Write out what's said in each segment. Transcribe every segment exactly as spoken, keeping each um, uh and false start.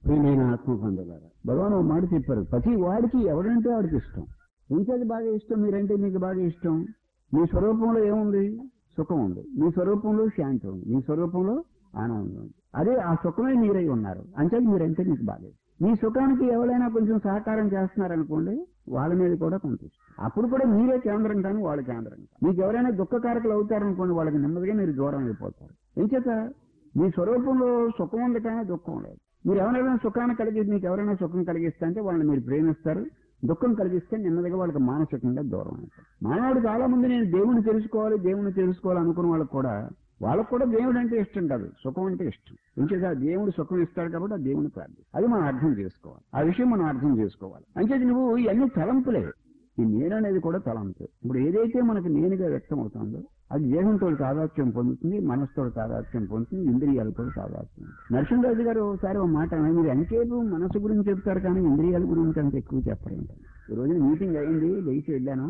ప్రియమైన ఆత్మ పొందలారా, భగవాన్ ఒక మాట చెప్పారు, ప్రతి వాడికి ఎవడంటే వాడికి ఇష్టం. ఇంకేది బాగా ఇష్టం? మీరంటే మీకు బాగా ఇష్టం. మీ స్వరూపంలో ఏముంది? సుఖం ఉంది. మీ స్వరూపంలో శాంతి ఉంది. మీ స్వరూపంలో ఆనందం ఉంది. అదే ఆ సుఖమే మీరై ఉన్నారు. అంటే మీరంటే మీకు బాగా ఇష్టం. మీ సుఖానికి ఎవరైనా కొంచెం సహకారం చేస్తున్నారనుకోండి, వాళ్ళ మీద కూడా కొంత ఇష్టం. అప్పుడు కూడా మీరే కేంద్రం కానీ వాళ్ళ కేంద్రం కాదు. మీకు ఎవరైనా దుఃఖకారకులు అవుతారనుకోండి, వాళ్ళకి నెమ్మదిగా మీరు దూరం అయిపోతారు. ఎంచేత మీ స్వరూపంలో సుఖం ఉంది కానీ దుఃఖం లేదు. మీరు ఎవరైనా సుఖాన్ని కలిగి మీకు ఎవరైనా సుఖం కలిగిస్తే అంటే వాళ్ళని మీరు ప్రేమిస్తారు. దుఃఖం కలిగిస్తే నెమ్మదిగా వాళ్ళకి మానసికంగా దూరం అవుతారు. మానవుడు చాలా మంది నేను దేవుణ్ణి తెలుసుకోవాలి దేవుణ్ణి తెలుసుకోవాలి అనుకున్న వాళ్ళకి కూడా వాళ్ళకు కూడా దేవుడు అంటే ఇష్టం కాదు, సుఖం అంటే ఇష్టం. ఇంకేదా దేవుడు సుఖం ఇస్తాడు కాబట్టి ఆ దేవుని ప్రార్థన, అది మనం అర్థం చేసుకోవాలి. ఆ విషయం మనం అర్థం చేసుకోవాలి. అంచేది నువ్వు ఇవన్నీ తలంపులే. ఈ నేను అనేది కూడా తలంపు. ఇప్పుడు ఏదైతే మనకు నేనుగా వ్యక్తం అవుతుందో అది దేహంతో తాదాత్మ్యం పొందుతుంది, మనసుతో తాదాత్మ్యం పొందుతుంది, ఇంద్రియాలతో తాదాత్మ్యం. నరసింహరాజు గారు ఒకసారి ఒక మాట అన్నారు, మీరు ఎంతసేపు మనసు గురించి చెప్తారు కానీ ఇంద్రియాల గురించి అంత ఎక్కువ చెప్పరేంట. ఈ రోజున మీటింగ్ అయింది, లేచి వెళ్ళాను,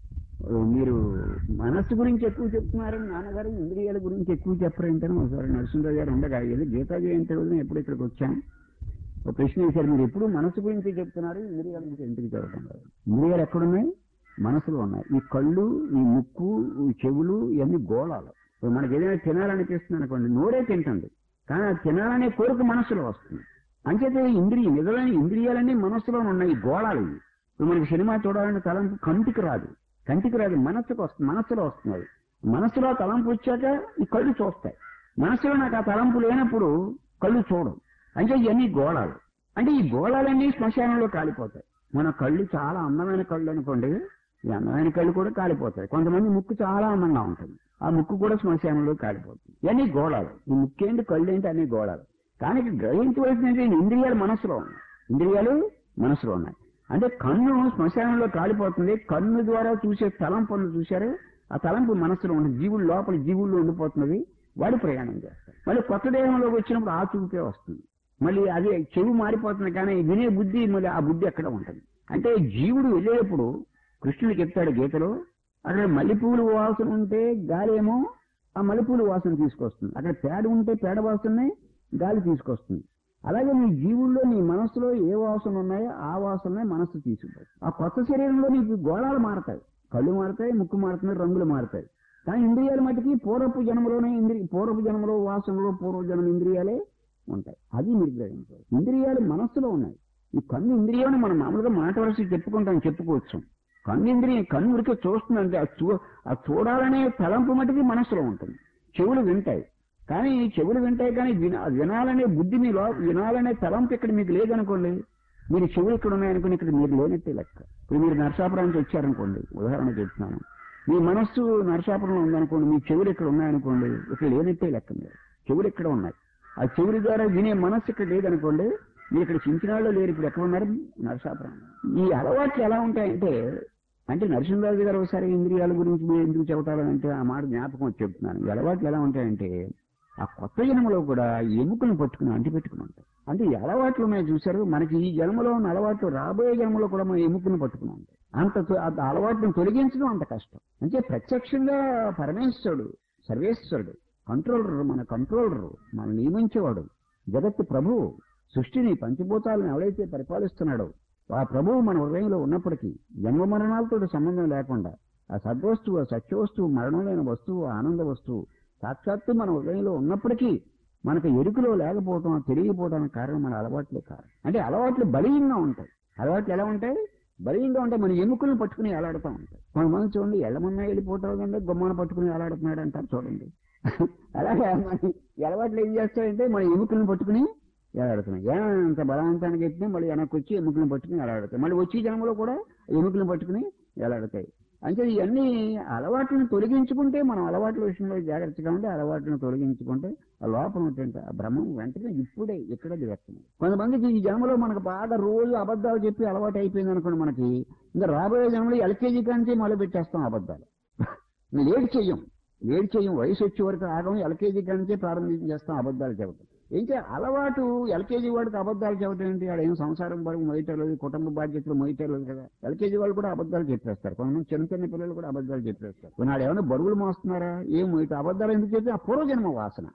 మీరు మనస్సు గురించి ఎక్కువ చెప్తున్నారని నాన్నగారు ఇంద్రియాల గురించి ఎక్కువ చెప్పరేంటని ఒకసారి నరసింహరాజు గారు ఉండగా ఏదో గీతా జయంతి రోజున ఎప్పుడు ఇక్కడికి వచ్చాను ఒక ప్రశ్న వేశారు, మీరు ఎప్పుడు మనసు గురించి చెప్తున్నారు ఇంద్రియాల గురించి ఎందుకు చెబుతున్నారు? ఇంద్రియాలు ఎక్కడున్నాయి? మనసులో ఉన్నాయి. ఈ కళ్ళు, ఈ ముక్కు, ఈ చెవులు ఇవన్నీ గోళాలు. మనకి ఏదైనా తినాలనిపిస్తుంది అనుకోండి, నోరే తింటుంది కానీ ఆ తినాలనే కోరిక మనసులో వస్తుంది. అంచేతే ఇంద్రియ నిజమైన ఇంద్రియాలన్నీ మనసులో ఉన్నాయి, గోళాలు ఇవి. ఇప్పుడు మనకి సినిమా చూడాలని తలంపు కంటికి రాదు, కంటికి రాదు మనస్సుకు వస్తుంది, మనస్సులో వస్తుంది. మనస్సులో తలంపు వచ్చాక ఈ కళ్ళు చూస్తాయి. మనస్సులో నాకు ఆ తలంపు లేనప్పుడు కళ్ళు చూడవు. అంటే ఇవన్నీ గోళాలు. అంటే ఈ గోళాలన్నీ శ్మశానంలో కాలిపోతాయి. మన కళ్ళు చాలా అందమైన కళ్ళు అనుకోండి, ఈ అందమైన కళ్ళు కూడా కాలిపోతాయి. కొంతమంది ముక్కు చాలా అందంగా ఉంటుంది, ఆ ముక్కు కూడా శ్మశానంలో కాలిపోతుంది. ఇవన్నీ గోళాలు. ఈ ముక్కు ఏంటి, కళ్ళు ఏంటి, అన్ని గోళాలు. కానీ గ్రహించవలసిన ఇంద్రియాలు మనసులో ఉన్నాయి, ఇంద్రియాలు మనసులో ఉన్నాయి. అంటే కన్ను శ్మశానంలో కాలిపోతుంది, కన్ను ద్వారా చూసే తలంపును చూశారు, ఆ తలంపు మనసులో ఉంటుంది. జీవుడు లోపల జీవుల్లో ఉండిపోతున్నది, వాడు ప్రయాణం చేస్తాడు. మళ్ళీ కొత్త దేహంలోకి వచ్చినప్పుడు ఆ చూపే వస్తుంది. మళ్ళీ అది చెవి మారిపోతుంది కానీ వినే బుద్ధి మళ్ళీ ఆ బుద్ధి ఎక్కడ ఉంటుంది. అంటే జీవుడు వెళ్ళేటప్పుడు కృష్ణుడు చెప్తాడు గీతలో, అక్కడ మల్లెపూలు వాసన ఉంటే గాలి ఏమో ఆ మల్లెపూలు వాసన తీసుకొస్తుంది, అక్కడ పేడ ఉంటే పేడ వాసననే గాలి తీసుకొస్తుంది. అలాగే నీ జీవుల్లో నీ మనస్సులో ఏ వాసన ఉన్నాయో ఆ వాసననే మనస్సు తీసుకుంటుంది. ఆ కొత్త శరీరంలో నీకు గోళాలు మారతాయి, కళ్ళు మారతాయి, ముక్కు మారుతాయి, రంగులు మారతాయి. కానీ ఇంద్రియాల మటుకి పూర్వపు జన్మలోనే ఇంద్రియ పూర్వపు జన్మలో వాసనలో పూర్వ జన్మ ఇంద్రియాలే ఉంటాయి. అది మీరు గ్రహించాలి. ఇంద్రియాలు మనస్సులో ఉన్నాయి. ఈ కన్ను ఇంద్రియాన్ని మనం మామూలుగా మాట వలసి చెప్పుకుంటాం, చెప్పుకోవచ్చు. కన్ను ఇంద్రియం కన్ను ఉడికే చూస్తుందంటే ఆ చూ ఆ చూడాలనే తలంపు మటుకి మనస్సులో ఉంటుంది. చెవులు వింటాయి కానీ చెవులు వింటాయి కానీ విన వినాలనే బుద్ధి మీలో వినాలనే తలంపు ఇక్కడ మీకు లేదనుకోండి, మీరు చెవులు ఇక్కడ ఉన్నాయనుకోండి, ఇక్కడ మీరు లేనట్టే లెక్క. ఇప్పుడు మీరు నరసాపురానికి వచ్చారనుకోండి, ఉదాహరణ చెప్తున్నాను, మీ మనస్సు నరసాపురంలో ఉందనుకోండి, మీ చెవులు ఇక్కడ ఉన్నాయనుకోండి, ఇక్కడ లేనట్టే లెక్క. మీరు చెవులు ఇక్కడ ఉన్నాయి, ఆ చెవుల ద్వారా వినే మనస్సు ఇక్కడ లేదనుకోండి, మీరు ఇక్కడ చించినాళ్ళు లేరు, ఇప్పుడు ఎక్కడ ఉన్నారు? నరసాపురం. ఈ అలవాట్లు ఎలా ఉంటాయంటే, అంటే నరసింహరాజు గారు ఒకసారి ఇంద్రియాల గురించి మీరు ఎందుకు చెబుతారంటే ఆ మాట జ్ఞాపకం వచ్చి చెప్తున్నాను. ఈ అలవాట్లు ఎలా ఉంటాయంటే, ఆ కొత్త జన్మలో కూడా ఎముకలను పట్టుకుని అంటిపెట్టుకుని ఉంటాయి. అంటే ఈ అలవాట్లు ఉన్నాయి చూశారు, మనకి ఈ జన్మలో ఉన్న అలవాట్లు రాబోయే జన్మలో కూడా మనం ఎముకలను పట్టుకుని ఉంటాయి. అంత అలవాట్లను తొలగించడం అంత కష్టం. అంటే ప్రత్యక్షంగా పరమేశ్వరుడు, సర్వేశ్వరుడు, కంట్రోలర్, మన కంట్రోలర్, మనం నియమించేవాడు, జగత్తు ప్రభువు, సృష్టిని పంచభూతాలను ఎవడైతే పరిపాలిస్తున్నాడో ఆ ప్రభువు మన హృదయంలో ఉన్నప్పటికీ జన్మ మరణాలతో సంబంధం లేకుండా ఆ సద్వస్తువు, ఆ సత్యవస్తువు, మరణం లేని వస్తువు, ఆనంద వస్తువు సాక్షాత్తు మన హృదయంలో ఉన్నప్పటికీ మనకు ఎరుకలో లేకపోవటం, తెలియకపోవడానికి కారణం మన అలవాట్లే కారణం. అంటే అలవాట్లు బలీయంగా ఉంటాయి. అలవాట్లు ఎలా ఉంటాయి? బలీయంగా ఉంటాయి. మన ఎముకలను పట్టుకుని ఎలాడుతూ ఉంటాయి. కొంతమంది చూడండి, ఎల్లమన్నా వెళ్ళిపోతాడు కంటే గుమ్మాను పట్టుకుని ఎలాడుతున్నాడు అంటారు చూడండి. అలాగే మన అలవాట్లు ఏం చేస్తాయంటే మన ఎముకలను పట్టుకుని ఎలాడుతున్నాయి. ఎంత బలవంతానికి ఎత్తినా మళ్ళీ వెనక్కి వచ్చి ఎముకలను పట్టుకుని ఎలాడుతాయి. మళ్ళీ వచ్చే జన్మలో కూడా ఎముకలను పట్టుకుని ఎలాడుతాయి. అంటే ఇవన్నీ అలవాట్లను తొలగించుకుంటే మనం అలవాట్ల విషయంలో జాగ్రత్తగా ఉంటే అలవాట్లను తొలగించుకుంటే ఆ లోపల ఉంటుంది ఆ భ్రమం వెంటనే ఇప్పుడే ఇక్కడది వ్యక్తం. కొంతమందికి ఈ జన్మలో మనకు బాగా రోజు అబద్ధాలు చెప్పి అలవాటు అయిపోయింది అనుకోండి, మనకి ఇంకా రాబోయే జన్మలో ఎల్కేజీ కానీ మొదలు పెట్టేస్తాం అబద్ధాలు. లేట్ చెయ్యం లేట్ చెయ్యం వయసు వచ్చే వరకు ఆగం, ఎల్కేజీ కానించే ప్రారంభం చేస్తాం అబద్ధాలు చెప్పడం. ఏంటి అలవాటు? ఎల్కేజీ వాడికి అబద్ధాలు చెప్పడం ఏంటి? ఆడ ఏం సంసారం వరకు మొయ్యటలేదు, కుటుంబ బాధ్యతలు మొయ్యటలేదు కదా. ఎల్కేజీ వాళ్ళు కూడా అబద్ధాలు చెప్పేస్తారు, కొంతమంది చిన్న చిన్న పిల్లలు కూడా అబద్ధాలు చెప్పేస్తారు. నాడు ఏమైనా బరువులు మోస్తున్నారా? ఏం మొయ్యట అబద్ధాలు ఎందుకు చెప్పి ఆ పూర్వజన్మ వాసన. అది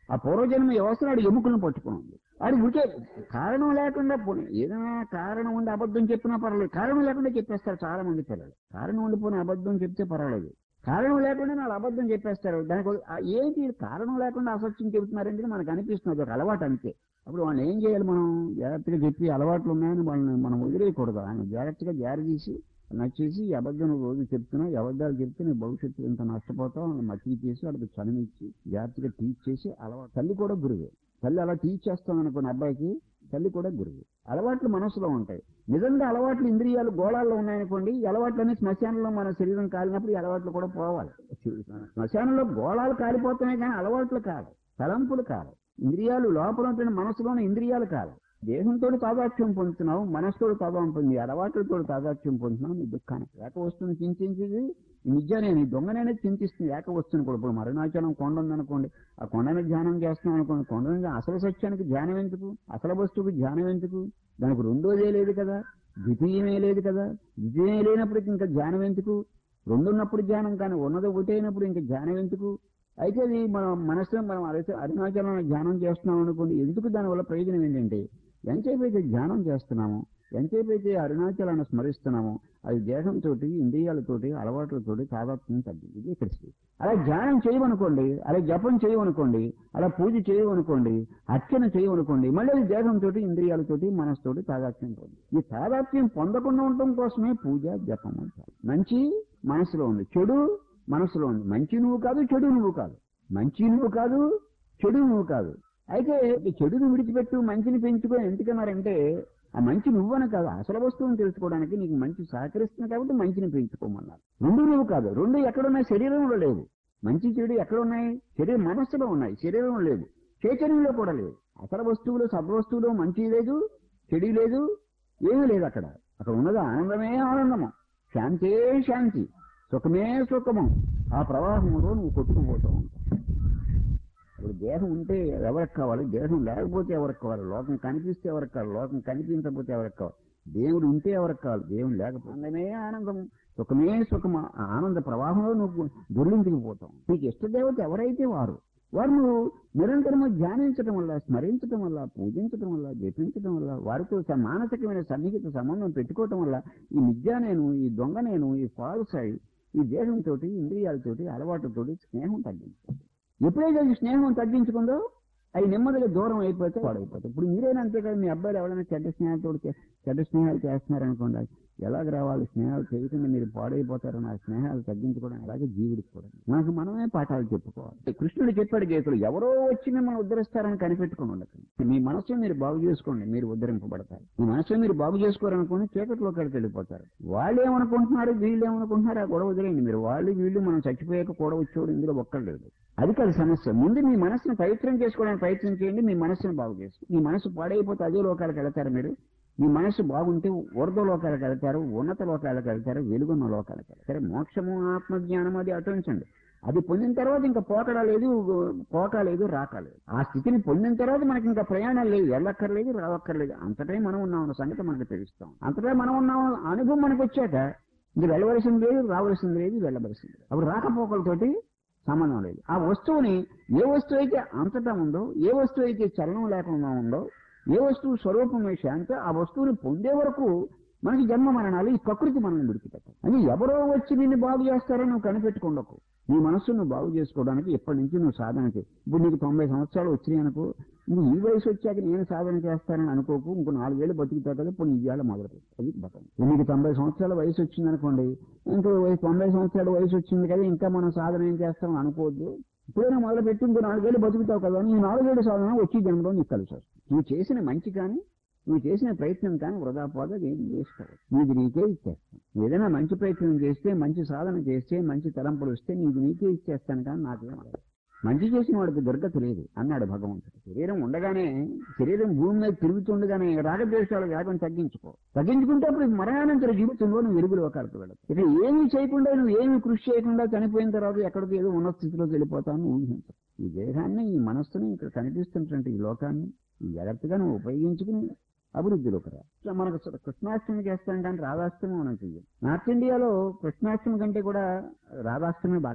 ఆ పూర్వజన్మ వ్యవస్థను ఆడు ఎముకలను పట్టుకుని ఉంది. ఆడు ఉడికే కారణం లేకుండా పోనీ ఏదైనా కారణం ఉండి అబద్ధం చెప్పినా పర్వాలేదు, కారణం లేకుండా చెప్పేస్తారు చాలా మంది పిల్లలు. కారణం ఉండిపోయిన అబద్ధం చెప్తే పర్వాలేదు, కారణం లేకుండా వాళ్ళు అబద్ధం చెప్పేస్తారు. దానికి ఒక- ఆ ఏంటి కారణం లేకుండా అసత్యం చెబుతున్నారంటే మనకు అనిపిస్తుంది, ఒక అలవాటు అంతే. అప్పుడు వాళ్ళని ఏం చేయాలి, మనం జాగ్రత్తగా చెప్పి అలవాట్లు ఉన్నాయని వాళ్ళని మనం వదిలేయకూడదు. ఆయన జాగ్రత్తగా జారి తీసి నచ్చేసి ఈ అబద్ధం నువ్వు రోజు చెప్తున్నావు, ఈ అబద్ధాలు చెప్తే నీ భవిష్యత్తు ఇంత నష్టపోతావు అని మచ్చికి చేసి వాళ్ళకి చనువిచ్చి జాగ్రత్తగా టీచ్ చేసి అలవాటు. తల్లి కూడా గురువే. తల్లి అలా టీచ్ చేస్తాం అనుకున్న అబ్బాయికి తల్లి కూడా గురువు. అలవాట్లు మనసులో ఉంటాయి. నిజంగా అలవాట్లు ఇంద్రియాలు గోళాల్లో ఉన్నాయనుకోండి, ఈ అలవాట్లన్నీ శ్మశానంలో మన శరీరం కాలినప్పుడు ఈ అలవాట్లు కూడా పోవాలి. శ్మశానంలో గోళాలు కాలిపోతున్నాయి కానీ అలవాట్లు కాదు, తలంపులు కాదు. ఇంద్రియాలు లోపల ఉంటున్న మనసులోని ఇంద్రియాలు కాదు. దేహంతో తాదాత్యం పొందుతున్నావు, మనసుతో తాదాత్యం పొంది అలవాట్లతో తాదాత్యం పొందుతున్నావు. నీ దుఃఖానికి ఏక వస్తువుని చింతించేది నిజానే, నీ దొంగనేది చింతిస్తుంది ఏక వస్తువుని కూడా. ఇప్పుడు అరుణాచలం కొండ ఉందనుకోండి, ఆ కొండని ధ్యానం చేస్తున్నాం అనుకోండి, కొండ అసలు సత్యానికి ధ్యానం ఎందుకు, అసలు వస్తువుకి ధ్యానం ఎందుకు? దానికి రెండోదే లేదు కదా, ద్వితీయమే లేదు కదా. ద్వితీయం లేనప్పటికి ఇంకా ధ్యానం ఎందుకు? రెండున్నప్పుడు ధ్యానం, కానీ ఉన్నది ఒకటి అయినప్పుడు ఇంకా ధ్యానం ఎందుకు? అయితే అది మన మనసులో మనం అరు- అరుణాచలం ధ్యానం చేస్తున్నాం అనుకోండి, ఎందుకు? దానివల్ల ప్రయోజనం ఏంటంటే ఎంతసేపు అయితే ధ్యానం చేస్తున్నాము, ఎంతసేపు అయితే అరుణాచలాన్ని స్మరిస్తున్నాము, అది దేహంతో ఇంద్రియాలతోటి అలవాట్లతోటి తాదాత్మ్యం తగ్గింది. ఇది కృషి. అలా ధ్యానం చేయమనుకోండి, అలా జపం చేయమనుకోండి, అలా పూజ చేయమనుకోండి, అర్చన చేయమనుకోండి, మళ్ళీ అది దేహంతో ఇంద్రియాలతోటి మనసుతోటి తాదాత్మ్యం పొంది. ఈ తాదాత్మ్యం పొందకుండా ఉండటం కోసమే పూజ జపం అంటారు. మంచి మనసులో ఉంది, చెడు మనసులో ఉంది. మంచి నువ్వు కాదు, చెడు నువ్వు కాదు. మంచి నువ్వు కాదు, చెడు నువ్వు కాదు. అయితే ఈ చెడుని విడిచిపెట్టు, మంచిని పెంచుకో ఎందుకన్నారంటే ఆ మంచి నువ్వని కాదు, అసలు వస్తువుని తెలుసుకోవడానికి నీకు మంచి సహకరిస్తుంది కాబట్టి మంచిని పెంచుకోమన్నారు. రెండు నువ్వు కాదు, రెండు ఎక్కడున్నాయి? శరీరంలో లేదు. మంచి చెడు ఎక్కడున్నాయి? శరీరం మనస్సులో ఉన్నాయి, శరీరం లేదు, చైతన్యంలో కూడా లేదు. అసలు వస్తువులు సద్వస్తువులు మంచి లేదు, చెడు లేదు, ఏమీ లేదు. అక్కడ అక్కడ ఉన్నది ఆనందమే ఆనందము, శాంతే శాంతి, సుఖమే సుఖము. ఆ ప్రవాహంలో నువ్వు కొట్టుకుపోతూ ఉంటావు. ఇప్పుడు దేహం ఉంటే ఎవరికి కావాలి, దేహం లేకపోతే ఎవరికి కావాలి, లోకం కనిపిస్తే ఎవరికి కావాలి, లోకం కనిపించకపోతే ఎవరికి కావాలి, దేవుడు ఉంటే ఎవరికి కావాలి, దేవుడు లేకపోతే ఆనందమే ఆనందం, సుఖమే సుఖము. ఆ ఆనంద ప్రవాహంలో నువ్వు దొర్లించుకుపోతావు. నీకు ఇష్టదేవత ఎవరైతే వారు వారు నువ్వు నిరంతరము ధ్యానించడం వల్ల, స్మరించడం వల్ల, పూజించడం వల్ల, జపించడం వల్ల, వారితో స- మానసికమైన సన్నిహిత సంబంధం పెట్టుకోవటం వల్ల ఈ నిజ నేను, ఈ దొంగ నేను, ఈ ఫాల్స్ అయి ఈ దేహంతో ఇంద్రియాలతోటి అలవాటుతోటి స్నేహం తగ్గించుకోండి. ఎప్పుడైతే అది స్నేహం తగ్గించుకుందో అవి నెమ్మదిగా దూరం అయిపోతే పాడైపోతాయి. ఇప్పుడు మీరేనా అంతే కదా, మీ అబ్బాయిలు ఎవరైనా చెడ్డ స్నేహాలతో చెడ్డ స్నేహాలు చేస్తున్నారనుకోండి, ఎలాగ రావాలి? స్నేహాలు చేయకుండా మీరు పాడైపోతారని ఆ స్నేహాలు తగ్గించుకోవడం. అలాగే జీవుడికి కూడా మనకు మనమే పాఠాలు చెప్పుకోవాలి. కృష్ణుడు చెప్పాడు గీతలు, ఎవరో వచ్చి మిమ్మల్ని ఉద్ధరిస్తారని కనిపెట్టుకుని ఉండకండి. మీ మనసు మీరు బాగు చేసుకోండి, మీరు ఉద్ధరింపబడతారు. మీ మనసు మీరు బాగు చేసుకోరనుకోని చీకటిలోకి వెళ్ళి వెళ్ళిపోతారు. వాళ్ళు ఏమనుకుంటున్నారు, వీళ్ళు ఏమనుకుంటున్నారు, ఆ గొడవ వదిలేయండి. మీరు వాళ్ళు వీళ్ళు మనం చచ్చిపోయాక కూడా వచ్చేవాడు ఇందులో ఒక్కర్లేదు. అది కాదు సమస్య. ముందు మీ మనసును పవిత్రం చేసుకోవడానికి ప్రయత్నం చేయండి, మీ మనసును బాగు చేసుకోండి. మీ మనసు పాడైపోతే అదే లోకాలకు వెళతారు మీరు. మీ మనసు బాగుంటే ఊర్ధ లోకాలకు వెళ్తారు, ఉన్నత లోకాలకు వెళ్తారు, వెలుగున్న లోకాలకు వెళ్తారు. మోక్షము ఆత్మజ్ఞానం అది అటుంచండి. అది పొందిన తర్వాత ఇంకా పోకడా లేదు, పోక లేదు, రాక లేదు. ఆ స్థితిని పొందిన తర్వాత మనకి ఇంకా ప్రయాణాలు లేదు, వెళ్ళక్కర్లేదు, రావక్కర్లేదు. అంతటే మనం ఉన్నామన్న సంగతి మనకు తెలుస్తాం. అంతటే మనం ఉన్నాం అనుభవం మనకు వచ్చాక ఇంక వెళ్ళవలసింది లేదు, రావలసింది లేదు, వెళ్ళవలసింది లేదు. అప్పుడు రాకపోకలతోటి సంబంధం లేదు. ఆ వస్తువుని ఏ వస్తువు అయితే అంతటా ఉందో, ఏ వస్తువు అయితే చలనం లేకుండా ఉందో, ఏ వస్తువు స్వరూపమే శాంతి, ఆ వస్తువుని పొందే వరకు మనకి జన్మ మరణాలు ఈ ప్రకృతి మనల్ని విడిచిపెట్టాలి. అని ఎవరో వచ్చి నిన్ను బాగు చేస్తారో నువ్వు కనిపెట్టుకోండకు. నీ మనస్సును నువ్వు బాగు చేసుకోవడానికి ఎప్పటి నుంచి నువ్వు సాధన చేయి. ఇప్పుడు నీకు తొంభై సంవత్సరాలు వచ్చినాయి అనుకో, నువ్వు ఈ వయసు వచ్చాక నేను సాధన చేస్తానని అనుకోకు. ఇంకో నాలుగేళ్ళు బతుకుతావు కదా, ఇప్పుడు నీ ఇవాళ మొదలు అది బతం. నీకు తొంభై సంవత్సరాల వయసు వచ్చింది అనుకోండి, ఇంకో తొంభై సంవత్సరాల వయసు వచ్చింది కదా, ఇంకా మనం సాధన ఏం చేస్తామని అనుకోవద్దు. ఇప్పుడైనా మొదలు పెట్టి ఇంకో నాలుగేళ్ళు బతుకుతావు కదా, నీ నాలుగేళ్ళు సాధన వచ్చి జన్మలో నీకు కలిసి వస్తుంది. నువ్వు చేసిన మంచి కానీ నువ్వు చేసిన ప్రయత్నం కానీ వృధా పోదా, ఏం చేసుకోవాలి. నీది నీకే ఇచ్చేస్తాను. ఏదైనా మంచి ప్రయత్నం చేస్తే, మంచి సాధన చేస్తే, మంచి తలంపులు వస్తే నీది నీకే ఇచ్చేస్తాను, కానీ నాకేం మంచి చేసిన వాడికి దుర్గతి లేదు అన్నాడు భగవంతుడు. శరీరం ఉండగానే, శరీరం భూమి మీద తిరుగుతుండగానే రాగద్వేషాలు వేగం తగ్గించుకో. తగ్గించుకుంటే అప్పుడు మరణానంతర జీవితంలో నువ్వు వెలుగులో కలుపు వెళ్ళదు. ఇక ఏమీ చేయకుండా, నువ్వు ఏమి కృషి చేయకుండా చనిపోయిన తర్వాత ఎక్కడికి ఏదో ఉన్న స్థితిలోకి వెళ్ళిపోతాను ఊహించు. ఈ దేహాన్ని, ఈ మనస్సుని, ఇక్కడ కనిపిస్తున్నటువంటి ఈ లోకాన్ని జాగ్రత్తగా నువ్వు ఉపయోగించుకుని అభివృద్ధిలోకి రా. మనకు కృష్ణాష్టమి చేస్తాం కానీ రాధాష్టమి మనం చెయ్యం. నార్త్ ఇండియాలో కృష్ణాష్టమి కంటే కూడా రాధాష్టమి బాగా చేస్తాం.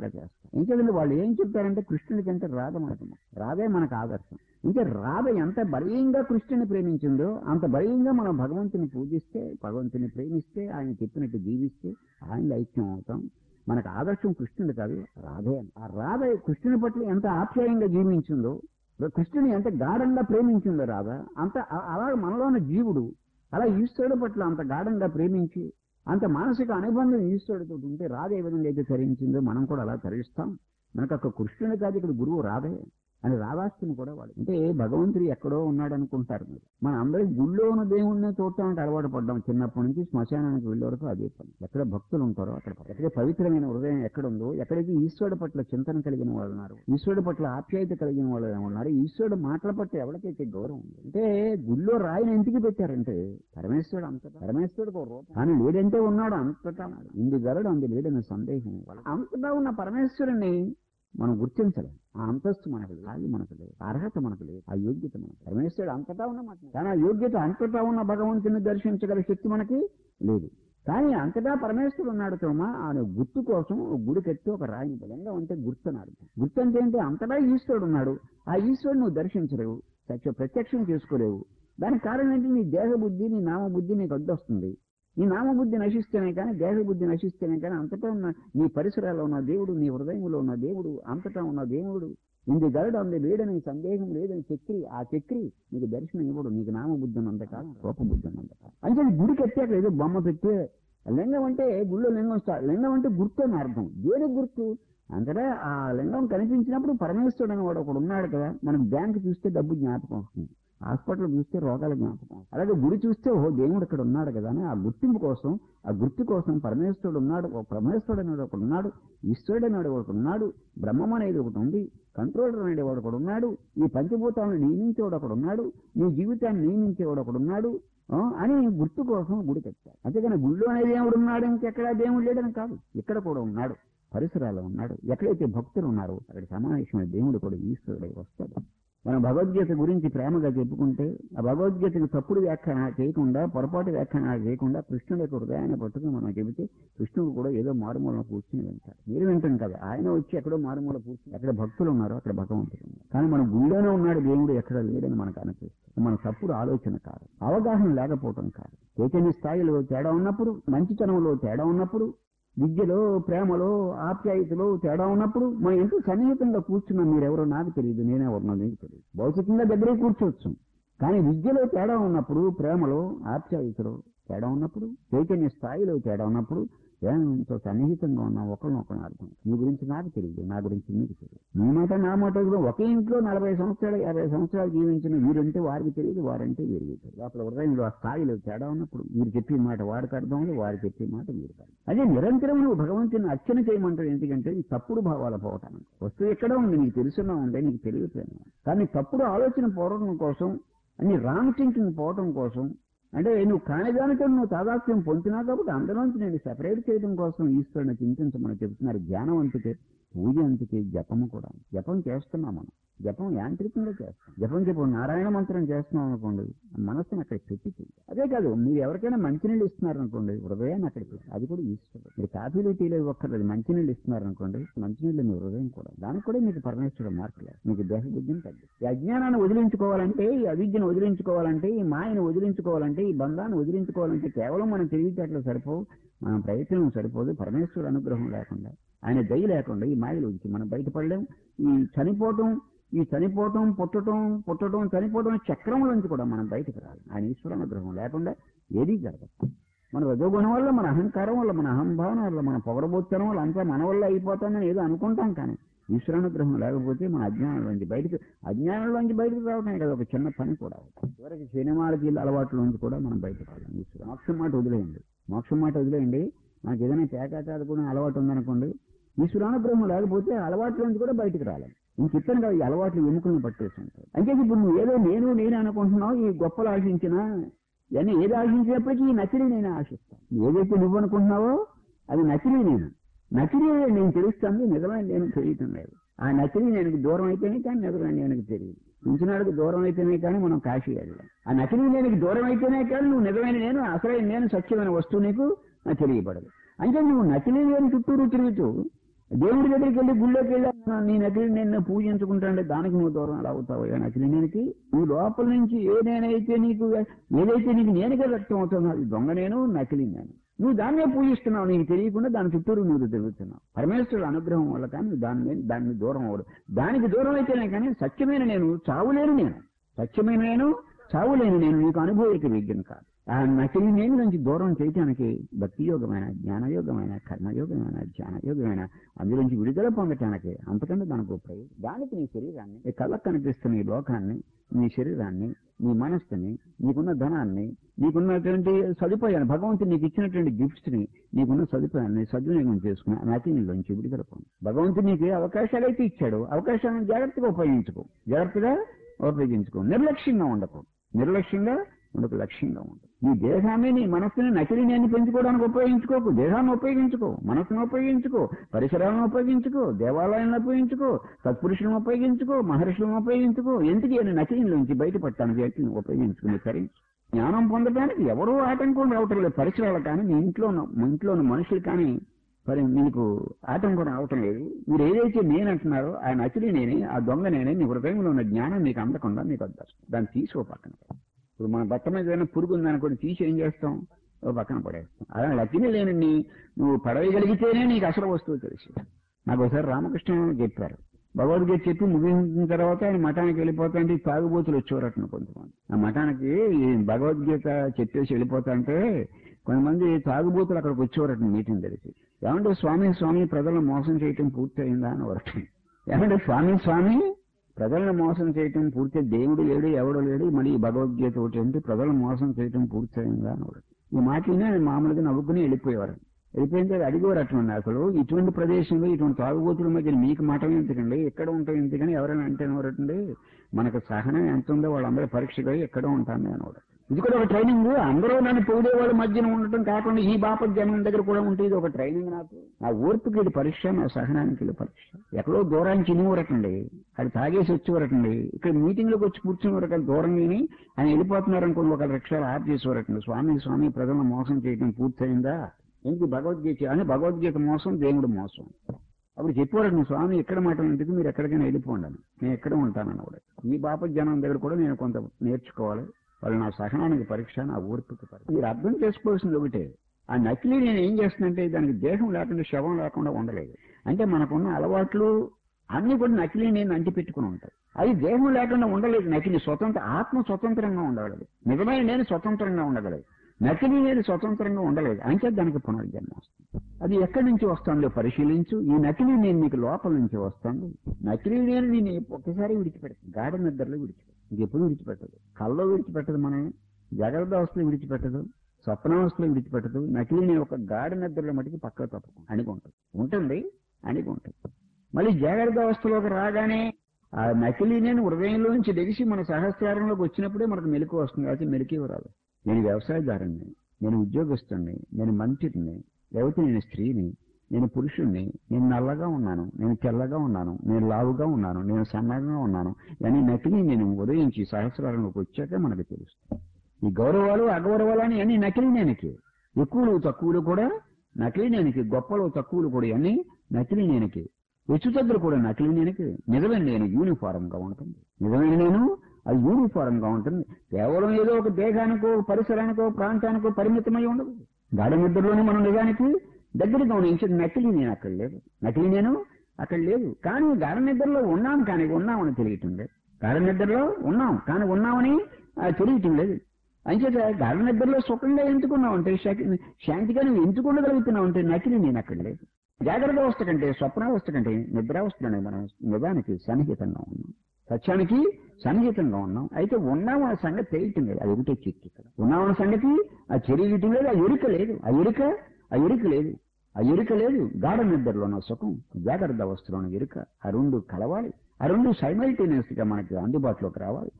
ఇంకేదండి వాళ్ళు ఏం చెప్తారంటే కృష్ణుడి కంటే రాధ మనకు రాధే మనకు ఆదర్శం. ఇంకా రాధ ఎంత బలీయంగా కృష్ణుని ప్రేమించిందో అంత బలీయంగా మనం భగవంతుని పూజిస్తే, భగవంతుని ప్రేమిస్తే, ఆయన చెప్పినట్టు జీవిస్తే ఆయన ఐక్యం అవుతాం. మనకు ఆదర్శం కృష్ణుడు కాదు, రాధే. ఆ రాధ కృష్ణుని పట్ల ఎంత ఆప్యాయంగా జీవించిందో, కృష్ణుని ఎంత గాఢంగా ప్రేమించిందో రాధ, అంత అలా మనలో ఉన్న జీవుడు అలా ఈశ్వరుడు పట్ల అంత గాఢంగా ప్రేమించి అంత మానసిక అనుబంధం ఈశ్వరుడితో ఉంటే రాధ ఏ విధంగా అయితే తరించిందో మనం కూడా అలా తరిస్తాం. మనకు ఒక కృష్ణుని కాదు ఇక్కడ గురువు రాధే అని రాధాస్తుని కూడా వాడు. అంటే భగవంతుడు ఎక్కడో ఉన్నాడు అనుకుంటారు మీరు. మన అందరి గుళ్ళో ఉన్న దేవుడిని చూడటానికి అలవాటు పడ్డాం చిన్నప్పటి నుంచి. శ్మశానానికి వెళ్ళే వరకు అదే పని. ఎక్కడ భక్తులు ఉంటారో అక్కడ, ఎక్కడ పవిత్రమైన హృదయం ఎక్కడ ఉందో, ఎక్కడైతే ఈశ్వరుడు పట్ల చింతన కలిగిన వాళ్ళు ఉన్నారు, ఈశ్వరుడు పట్ల ఆప్యాయత కలిగిన వాళ్ళు ఉన్నారు, ఈశ్వరుడు మాటల పట్ల ఎవరికైతే గౌరవం ఉంది. అంటే గుళ్ళో రాయిని ఎందుకు పెట్టారంటే పరమేశ్వరుడు అంతటా, పరమేశ్వరుడు ఒక రూపం కానీ లేడంటే ఉన్నాడు అంతటా. ఇందు గలడు అందు లేడనే సందేహం. అంతటా ఉన్న పరమేశ్వరుని మనం గుర్తించలేం. ఆ అంతస్తు మనకు లేదు, మనకు లేదు, అర్హత మనకు లేదు, ఆ యోగ్యత మనకు. పరమేశ్వరుడు అంతటా ఉన్నమాట కానీ ఆ యోగ్యత అంతటా ఉన్న భగవంతుని దర్శించగల శక్తి మనకి లేదు. కానీ అంతటా పరమేశ్వరుడు ఉన్నాడు చూడమా, ఆయన గుర్తు కోసం గుడి కట్టి ఒక రాయిని బలంగా ఉంటే గుర్తు అన్నాడు. గుర్తు అంటే ఏంటి? అంతటా ఈశ్వరుడు ఉన్నాడు, ఆ ఈశ్వరుడు నువ్వు దర్శించలేవు, సత్య ప్రత్యక్షం చేసుకోలేవు. దానికి కారణం ఏంటి? నీ దేహబుద్ధి, నీ నామబుద్ధి నీకు అడ్డొస్తుంది. నీ నామబుద్ధి నశిస్తేనే కానీ, దేహబుద్ధి నశిస్తేనే కానీ అంతటా ఉన్న నీ పరిసరాల్లో ఉన్న దేవుడు, నీ హృదయంలో ఉన్న దేవుడు, అంతటా ఉన్న దేవుడు ఇందు గరుడు అందు లేడని సందేహం లేదని చక్రి, ఆ చక్రి నీకు దర్శనం ఇవ్వడు. నీకు నామబుద్ధి ఉన్నంతకాలం, రూపబుద్ధి ఉన్నంతకాలం. అంటే గుడి కట్టాక ఏదో బొమ్మ పెట్టి లింగం అంటే గుళ్ళో లింగం స్టార్ లింగం అంటే గుర్తు అని అర్థం. దేని గుర్తు? అంతటా ఆ లింగం కనిపించినప్పుడు పరమేశ్వరుడు అని వాడు ఒకడు ఉన్నాడు కదా. మనకు బ్యాంకు చూస్తే డబ్బు జ్ఞాపకం వస్తుంది, హాస్పిటల్ చూస్తే రోగాల జ్ఞాపకం, అలాగే గుడి చూస్తే ఓ దేవుడు ఇక్కడ ఉన్నాడు కదా అని ఆ గుర్తింపు కోసం, ఆ గుర్తు కోసం పరమేశ్వరుడు ఉన్నాడు, ఓ పరమేశ్వరుడు అనేది ఒకడు ఉన్నాడు, ఈశ్వరుడు అనేది ఒకడు ఉన్నాడు, బ్రహ్మం అనేది ఒకటి ఉంది, కంట్రోలర్ అనేది ఒకడు ఉన్నాడు, ఈ పంచభూతాలను నియమించేవాడు ఒకడు ఉన్నాడు, నీ జీవితాన్ని నియమించేవాడు ఒకడు ఉన్నాడు అని గుర్తు కోసం గుడి కట్టారు. అంతేగాని గుళ్ళో అనేది దేవుడు ఉన్నాడు, ఇంకెక్కడా దేవుడు లేడని కాదు. ఇక్కడ కూడా ఉన్నాడు, పరిసరాల్లో ఉన్నాడు. ఎక్కడైతే భక్తులు ఉన్నారో అక్కడ సమావేశమైన దేవుడు కూడా ఈశ్వరుడై వస్తాడు. మనం భగవద్గీత గురించి ప్రేమగా చెప్పుకుంటే ఆ భగవద్గీతకు తప్పుడు వ్యాఖ్యాన చేయకుండా, పొరపాటు వ్యాఖ్యాన చేయకుండా కృష్ణుడి యొక్క హృదయాన్ని పట్టుకుని మనం చెబితే కృష్ణుడు కూడా ఏదో మారుమూల కూర్చుని వింటారు. మీరు వింటాం కదా, ఆయన వచ్చి ఎక్కడో మారుమూల కూర్చుని ఎక్కడ భక్తులు ఉన్నారో అక్కడ భగవంతుడు ఉన్నారు. కానీ మన గుళ్ళోనే ఉన్నాడు దేవుడు, ఎక్కడ లేడని మనకు అనిపిస్తుంది. మన తప్పుడు ఆలోచన కాదు, అవగాహన లేకపోవటం కాదు. చైతన్య స్థాయిలో తేడా ఉన్నప్పుడు, మంచితనంలో తేడా ఉన్నప్పుడు, విద్యలో, ప్రేమలో, ఆప్యాయతలో తేడా ఉన్నప్పుడు మనం ఎంతో సన్నిహితంగా కూర్చున్నాం. మీరెవరో నాకు తెలియదు, నేనెవరో నీకు తెలియదు. భౌతికంగా దగ్గరే కూర్చోవచ్చు. కానీ విద్యలో తేడా ఉన్నప్పుడు, ప్రేమలో, ఆప్యాయతలో తేడా ఉన్నప్పుడు, చైతన్య స్థాయిలో తేడా ఉన్నప్పుడు ఎంతో సన్నిహితంగా ఉన్నాం. ఒకరినొకరిని అర్థం. నీ గురించి నాకు తెలియదు, నా గురించి నీకు తెలియదు. నీ మాట నా మాట కూడా ఒకే ఇంట్లో నలభై సంవత్సరాలు యాభై సంవత్సరాలు జీవించిన వీరంటే వారికి తెలియదు, వారంటే వీరికి తెలియదు. అప్పుడు హృదయంలో ఆ స్థాయిలో తేడా ఉన్నప్పుడు మీరు చెప్పే మాట వారికి అర్థం లేదు, వారు చెప్పే మాట మీరు కాదు. అదే నిరంతరం నువ్వు భగవంతుని అర్చన చేయమంటావు. ఎందుకంటే ఈ తప్పుడు భావాల పోవటానికి. వస్తువు ఎక్కడ ఉంది, నీకు తెలుసున్నా ఉందే, నీకు తెలియట్లేదు. కానీ తప్పుడు ఆలోచన పోవడం కోసం, అన్ని రాంగ్ థింకింగ్ పోవటం కోసం, అంటే నువ్వు కానిదానితో నువ్వు తాదాత్మ్యం పొందుతున్నావు కాబట్టి అందులోంచి నేను సెపరేట్ చేయడం కోసం ఈశ్వరుని చింతించమని చెబుతున్నారు. జ్ఞానం అంతకే, పూజ అంతకే, జపము కూడా. జపం చేస్తున్నాం మనం, జపం యాంత్రికంగా చేస్తాం. జపం చెప్పు నారాయణ మంత్రం చేస్తున్నాం అనుకోండి, మనస్సును అక్కడ పెట్టి. అదే కాదు, మీరు ఎవరికైనా మంచినీళ్ళు ఇస్తున్నారనుకోండి, హృదయాన్ని అక్కడికి, అది కూడా ఈశ్వరుడు. మీరు కాఫీలు టీలో ఇవ్వక్కర్లేదు, మంచినీళ్ళు ఇస్తున్నారనుకోండి, మంచినీళ్ళు మీ హృదయం కూడా, దానికి కూడా మీకు పరమేశ్వరుడు మార్పులేదు. మీకు దేహ బుద్ధిని తగ్గి ఈ అజ్ఞానాన్ని వదిలించుకోవాలంటే, ఈ అవిద్యను వదిలించుకోవాలంటే, ఈ మాయను వదిలించుకోవాలంటే, ఈ బంధాన్ని వదిలించుకోవాలంటే కేవలం మనం తెలివితేటలు సరిపోవు, మన ప్రయత్నం సరిపోదు. పరమేశ్వరుడు అనుగ్రహం లేకుండా, ఆయన దయ లేకుండా ఈ మాయలోంచి మనం బయటపడలేం. ఈ చనిపోవటం ఈ చనిపోవటం పుట్టడం పుట్టడం చనిపోవడం చక్రంలోంచి కూడా మనం బయటకు రాలి. ఆయన ఈశ్వర అనుగ్రహం లేకుండా ఏదీ జరగదు. మన రజోగుణం వల్ల, మన అహంకారం వల్ల, మన అహంభావన వల్ల, మన పొగరబోత్తనం వల్ల అంతా మన వల్ల అయిపోతామని ఏదో అనుకుంటాం. కానీ ఈశ్వరానుగ్రహం లేకపోతే మన అజ్ఞానంలోంచి బయటకు అజ్ఞానంలోంచి బయటకు రావటమే కదా ఒక చిన్న పని కూడా. చివరికి సినిమాలకి అలవాట్లోంచి కూడా మనం బయటకు రావాలి. ఈశ్వర మోక్షం మాట వదిలేయండి, మోక్షం మాట వదిలేయండి. మనకి ఏదైనా పేకాటాలు కూడా అలవాటు ఉందనుకోండి, ఈశ్వరానుగ్రహం లేకపోతే అలవాట్లోంచి కూడా బయటకు రాలేదు. ఇంక చెప్పాను కదా, ఈ అలవాట్లు ఎముకలను పట్టేసి ఉంటాయి. అంటే ఇప్పుడు నువ్వు ఏదో నేను నేను అనుకుంటున్నావు, ఈ గొప్పలు ఆశించినా ఇవన్నీ ఏది ఆశించినప్పటికీ ఈ నకిలీ నేను ఆశిస్తాను. ఏదైతే నువ్వు అనుకుంటున్నావో అది నకిలీ నేను, నకిలీ నేను తెలుస్తుంది, నిజమైన నేను తెలియటం లేదు. ఆ నకిలీ నేను దూరం అయితేనే కానీ నిజమైన నేను తెలియదు. పింఛనాడికి దూరం అయితేనే కానీ మనం కాశీ వెళ్ళాం. ఆ నకిలీ నేను దూరం అయితేనే కానీ నువ్వు నిజమైన నేను, అసలైన నేను, సత్యమైన వస్తువు నీకు తెలియబడదు. అంటే నువ్వు నకిలీ నేను చుట్టూరు తిరుగుతూ దేవుడి దగ్గరికి వెళ్ళి గుళ్ళోకి వెళ్ళి నీ నకిలీ నేను పూజించుకుంటాంటే దానికి నువ్వు దూరం ఎలా అవుతావు? నకిలీ నేనికి నువ్వు లోపల నుంచి ఏ నేనైతే నీకు ఏదైతే నీకు నేనుగా వ్యక్తం అవుతుందో అది దొంగ నేను, నకిలీ నేను. నువ్వు దాన్నే పూజిస్తున్నావు, నీకు తెలియకుండా దాని చుట్టూరు నువ్వు తిరుగుతున్నావు. పరమేశ్వరుడు అనుగ్రహం వల్ల కానీ దాన్ని దాన్ని దూరం అవ్వడు. దానికి దూరం అయితేనే కానీ సత్యమైన నేను చావులేను, నేను సత్యమైన నేను చావులేను, నేను నీకు అనుభవిక విజ్ఞం కాదు. ఆ నకిలీ నేను నుంచి దూరం చేయటానికి భక్తి యోగమైన, జ్ఞానయోగమైన, కర్మయోగమైన, ధ్యానయోగమైన అందులోంచి విడుదల పొందటానికి అంతకంటే దానికి ఉపయోగం. దానికి నీ శరీరాన్ని, నీ కళ్ళకు కనిపిస్తున్న ఈ లోకాన్ని, నీ శరీరాన్ని, నీ మనస్సుని, నీకున్న ధనాన్ని, నీకున్నటువంటి సదుపాయాన్ని, భగవంతుడు నీకు ఇచ్చినటువంటి గిఫ్ట్స్ ని, నీకున్న సదుపాయాన్ని సద్వినియోగం చేసుకుని నకిలీలోంచి విడుదల పొంది. భగవంతుడు నీకు అవకాశాలు అయితే ఇచ్చాడు, అవకాశాలను జాగ్రత్తగా ఉపయోగించుకో, జాగ్రత్తగా ఉపయోగించుకో. నిర్లక్ష్యంగా ఉండకు, నిర్లక్ష్యంగా ఉండకు, లక్ష్యంగా ఉండదు. నీ దేహాన్ని, నీ మనస్సుని నకిలీ నేను పెంచుకోవడానికి ఉపయోగించుకోకు. దేహాన్ని ఉపయోగించుకో, మనస్సును ఉపయోగించుకో, పరిసరాలను ఉపయోగించుకో, దేవాలయాలను ఉపయోగించుకో, సత్పురుషులను ఉపయోగించుకో, మహర్షులను ఉపయోగించుకో. ఎందుకు అని నకిలీలోంచి బయటపడటానికి ఉపయోగించుకుని సరించి జ్ఞానం పొందడానికి ఎవరూ ఆటంకం రావటం లేదు. పరిసరాలు కానీ నీ ఇంట్లో ఇంట్లో మనుషులు కానీ మరి మీకు ఆటంకం రావటం లేదు. మీరు ఏదైతే నేనంటున్నారో ఆ నకిలీ నేనే, ఆ దొంగ నేనే, నీ హృదయంలో ఉన్న జ్ఞానం నీకు అందకుండా నీకు వద్దాం. దాన్ని తీసుకో పక్కన. ఇప్పుడు మన బట్ట మీద ఏదైనా పురుగు ఉందనుకోండి, తీసి ఏం చేస్తాం? ఓ పక్కన పడేస్తాం. అలా లక్ష్మీ లేని నువ్వు పడవేయగలిగితేనే నీకు అసలు వస్తువు తెలిసి. నాకు ఒకసారి రామకృష్ణ చెప్పారు, భగవద్గీత చెప్పి ముగించిన తర్వాత ఆయన మఠానికి వెళ్ళిపోతాంటే తాగుబోతులు వచ్చేవారట కొంతమంది. ఆ మఠానికి ఈ భగవద్గీత చెప్పేసి వెళ్ళిపోతాంటే కొంతమంది తాగుబోతులు అక్కడికి వచ్చేవారట మీటింగ్ తెలిసి. ఏమంటే స్వామి స్వామి ప్రజలను మోసం చేయటం పూర్తి అయిందా అని వరట. ఏమంటే స్వామి స్వామి ప్రజలను మోసం చేయటం పూర్తి, దేవుడు లేడు, ఎవడు లేడు, మళ్ళీ భగవద్గీత ఒకటి అంటే ప్రజలను మోసం చేయటం పూర్తి అయిందా అని వరట. ఈ మాటలనే ఆయన మామూలుగా నవ్వుకుని వెళ్ళిపోయేవారు. వెళ్ళిపోయిన అడిగేవారు అట్లుండి, అసలు ఇటువంటి ప్రదేశంలో ఇటువంటి తాగుబోతుల మధ్య మీకు మాటలు ఎందుకండి, ఎక్కడ ఉంటాం ఎందుకని ఎవరైనా అంటే అనవరటండి. మనకు సహనం ఎంత ఉందో వాళ్ళందరూ పరీక్షగా ఎక్కడ ఉంటాను అనవరు. ఇది కూడా ఒక ట్రైనింగ్. అందరూ నన్ను పొగిడే వాళ్ళ మధ్యన ఉండటం కాకుండా ఈ బాప జనం దగ్గర కూడా ఉంటే ఇది ఒక ట్రైనింగ్. నాకు నా ఓర్పుకి ఇది పరీక్ష, నా సహనానికి ఇది పరీక్ష. ఎక్కడో దూరానికి ఇనివరటండి, అది తాగేసి వచ్చేవరటండి. ఇక్కడ మీటింగ్ లోకి వచ్చి కూర్చునేవరకలు దూరం విని ఆయన వెళ్ళిపోతున్నారు అనుకోండి, ఒక రిక్షాలు ఆఫ్ చేసేవరటండి. స్వామి స్వామి ప్రజలను మోసం చేయడం పూర్తయిందా? ఏంటి భగవద్గీత అని, భగవద్గీత మోసం, దేవుడు మోసం. అప్పుడు చెప్పారు, స్వామి ఎక్కడ మాట ఎందుకు, మీరు ఎక్కడికైనా వెళ్ళిపోండి, నేను ఎక్కడ ఉంటానని కూడా. ఈ బాప జనం దగ్గర కూడా నేను కొంత నేర్చుకోవాలి. వాళ్ళు నా సహనానికి పరీక్ష, నా ఓర్పుకి పరీక్ష. మీరు అర్థం చేసుకోవాల్సింది ఒకటే, ఆ నకిలీ నేను ఏం చేస్తుందంటే దానికి దేహం లేకుండా, శవం లేకుండా ఉండలేదు. అంటే మనకున్న అలవాట్లు అన్ని కూడా నకిలీ నేను అంటి పెట్టుకుని ఉంటాయి. అది దేహం లేకుండా ఉండలేదు. నకిలీ స్వతంత్ర ఆత్మ స్వతంత్రంగా ఉండగలదు, నిజమైన నేను స్వతంత్రంగా ఉండగలదు. నకిలీ నేను స్వతంత్రంగా ఉండలేదు, అంటే దానికి పునర్జన్మ వస్తుంది. అది ఎక్కడి నుంచి వస్తుందో పరిశీలించు. ఈ నకిలీ నేను నీకు లోపల నుంచి వస్తాను. నకిలీ నేను నేను ఒక్కసారి విడిచిపెడతాను, గాఢ నిద్రలో విడిచిపెడతాను. ఇంకెప్పుడు విడిచిపెట్టదు, కల్లో విడిచిపెట్టదు, మనం జాగ్రత్త అవస్థలో విడిచిపెట్టదు, స్వప్నావస్థలో విడిచిపెట్టదు. నకిలీ నేను ఒక గాఢ నిద్రలో మటుకు పక్కకు తప్పకుండా అణిగి ఉంటుంది ఉంటుంది అణిగి ఉంటుంది. మళ్ళీ జాగ్రత్త అవస్థలోకి రాగానే ఆ నకిలీ నేను హృదయంలోంచి లెగిసి మన సహస్రారంలోకి వచ్చినప్పుడే మనకు మెలకు వస్తుంది. కాబట్టి మెలికి రాదు. నేను వ్యవసాయదారుణ్ణి, నేను ఉద్యోగస్తుణ్ణి, నేను మంత్రిని, లేకపోతే నేను స్త్రీని, నేను పురుషుణ్ణి, నేను నల్లగా ఉన్నాను, నేను తెల్లగా ఉన్నాను, నేను లావుగా ఉన్నాను, నేను సన్నగా ఉన్నాను అని నకిలీ నేను ఉదయించి సహస్రారంలోకి వచ్చాక మనకు తెలుస్తుంది. ఈ గౌరవాలు అగౌరవాలు అని అన్ని నకిలీ నేనకి. ఎక్కువలు తక్కువలు కూడా నకిలీ నేనకి, గొప్పలు తక్కువలు కూడా అన్ని నకిలీ నేనకి. హెచ్చు తగ్గులు కూడా నకిలీ నేనకి. నిజమైన నేను యూనిఫారం గా ఉంటుంది. నిజమైన నేను అది యూనిఫారం గా ఉంటుంది. కేవలం ఏదో ఒక దేశానికో, పరిసరానికో, ప్రాంతానికో పరిమితమై ఉండదు. గాఢ నిద్రలోనే మనం నిజానికి దగ్గరగా ఉన్న నకిలీ నేను అక్కడ లేదు, నకిలీ నేను అక్కడ లేదు. కానీ గాఢ నిద్రలో ఉన్నాం, కానీ ఉన్నామని తెలియటం లేదు. గాఢ నిద్రలో ఉన్నాం, కానీ ఉన్నామని తెలియటం లేదు. అంచేత గాఢ నిద్రలో సుఖంగా ఎంచుకున్నావు అంటే, శాంతిగా నువ్వు ఎంచుకోగలుగుతున్నావు అంటే నకిలీ నేను అక్కడ లేదు. జాగ్రత్త అవస్థ కంటే, స్వప్నావస్థ కంటే నిద్రావస్థలోనే మనం నిజానికి సన్నిహితంగా ఉన్నాం, సత్యానికి సన్నిహితంగా ఉన్నాం. అయితే ఉన్నామన్న సంగతి తెలియటం లేదు, అది ఒకటే చిక్కు. ఇక్కడ ఉన్నామన్న సంగతి అది తెలియటం లేదు, ఆ ఎరుక లేదు, ఆ ఎరుక ఆ ఎరుక లేదు ఆ ఎరుక లేదు. గాఢ నిద్రలోన సుఖం, జాగ్రత్త అవస్థలోని ఎరుక, ఆ రెండు కలవాలి. ఆ రెండు సైమల్టేనియస్ గా మనకి అందుబాటులోకి రావాలి.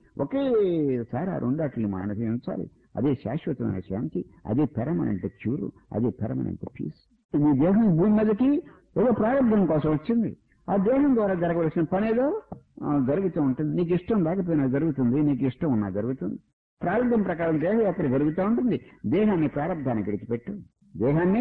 ఒకేసారి ఆ రెండు అట్లని మనం అనుభవించాలి. అదే శాశ్వతమైన శాంతి, అదే పెర్మనెంట్ క్యూర్, అదే పెర్మనెంట్ పీస్. నీ దేహం భూమి మీదకి ఏదో ప్రారంభం కోసం వచ్చింది. ఆ దేహం ద్వారా జరగవలసిన పని ఏదో జరుగుతూ ఉంటుంది. నీకు ఇష్టం లేకపోయినా జరుగుతుంది, నీకు ఇష్టం ఉన్నా జరుగుతుంది. ప్రారంభం ప్రకారం దేహయాత్ర జరుగుతూ ఉంటుంది. దేహాన్ని ప్రారంభానికి విడిచిపెట్టు, దేహాన్ని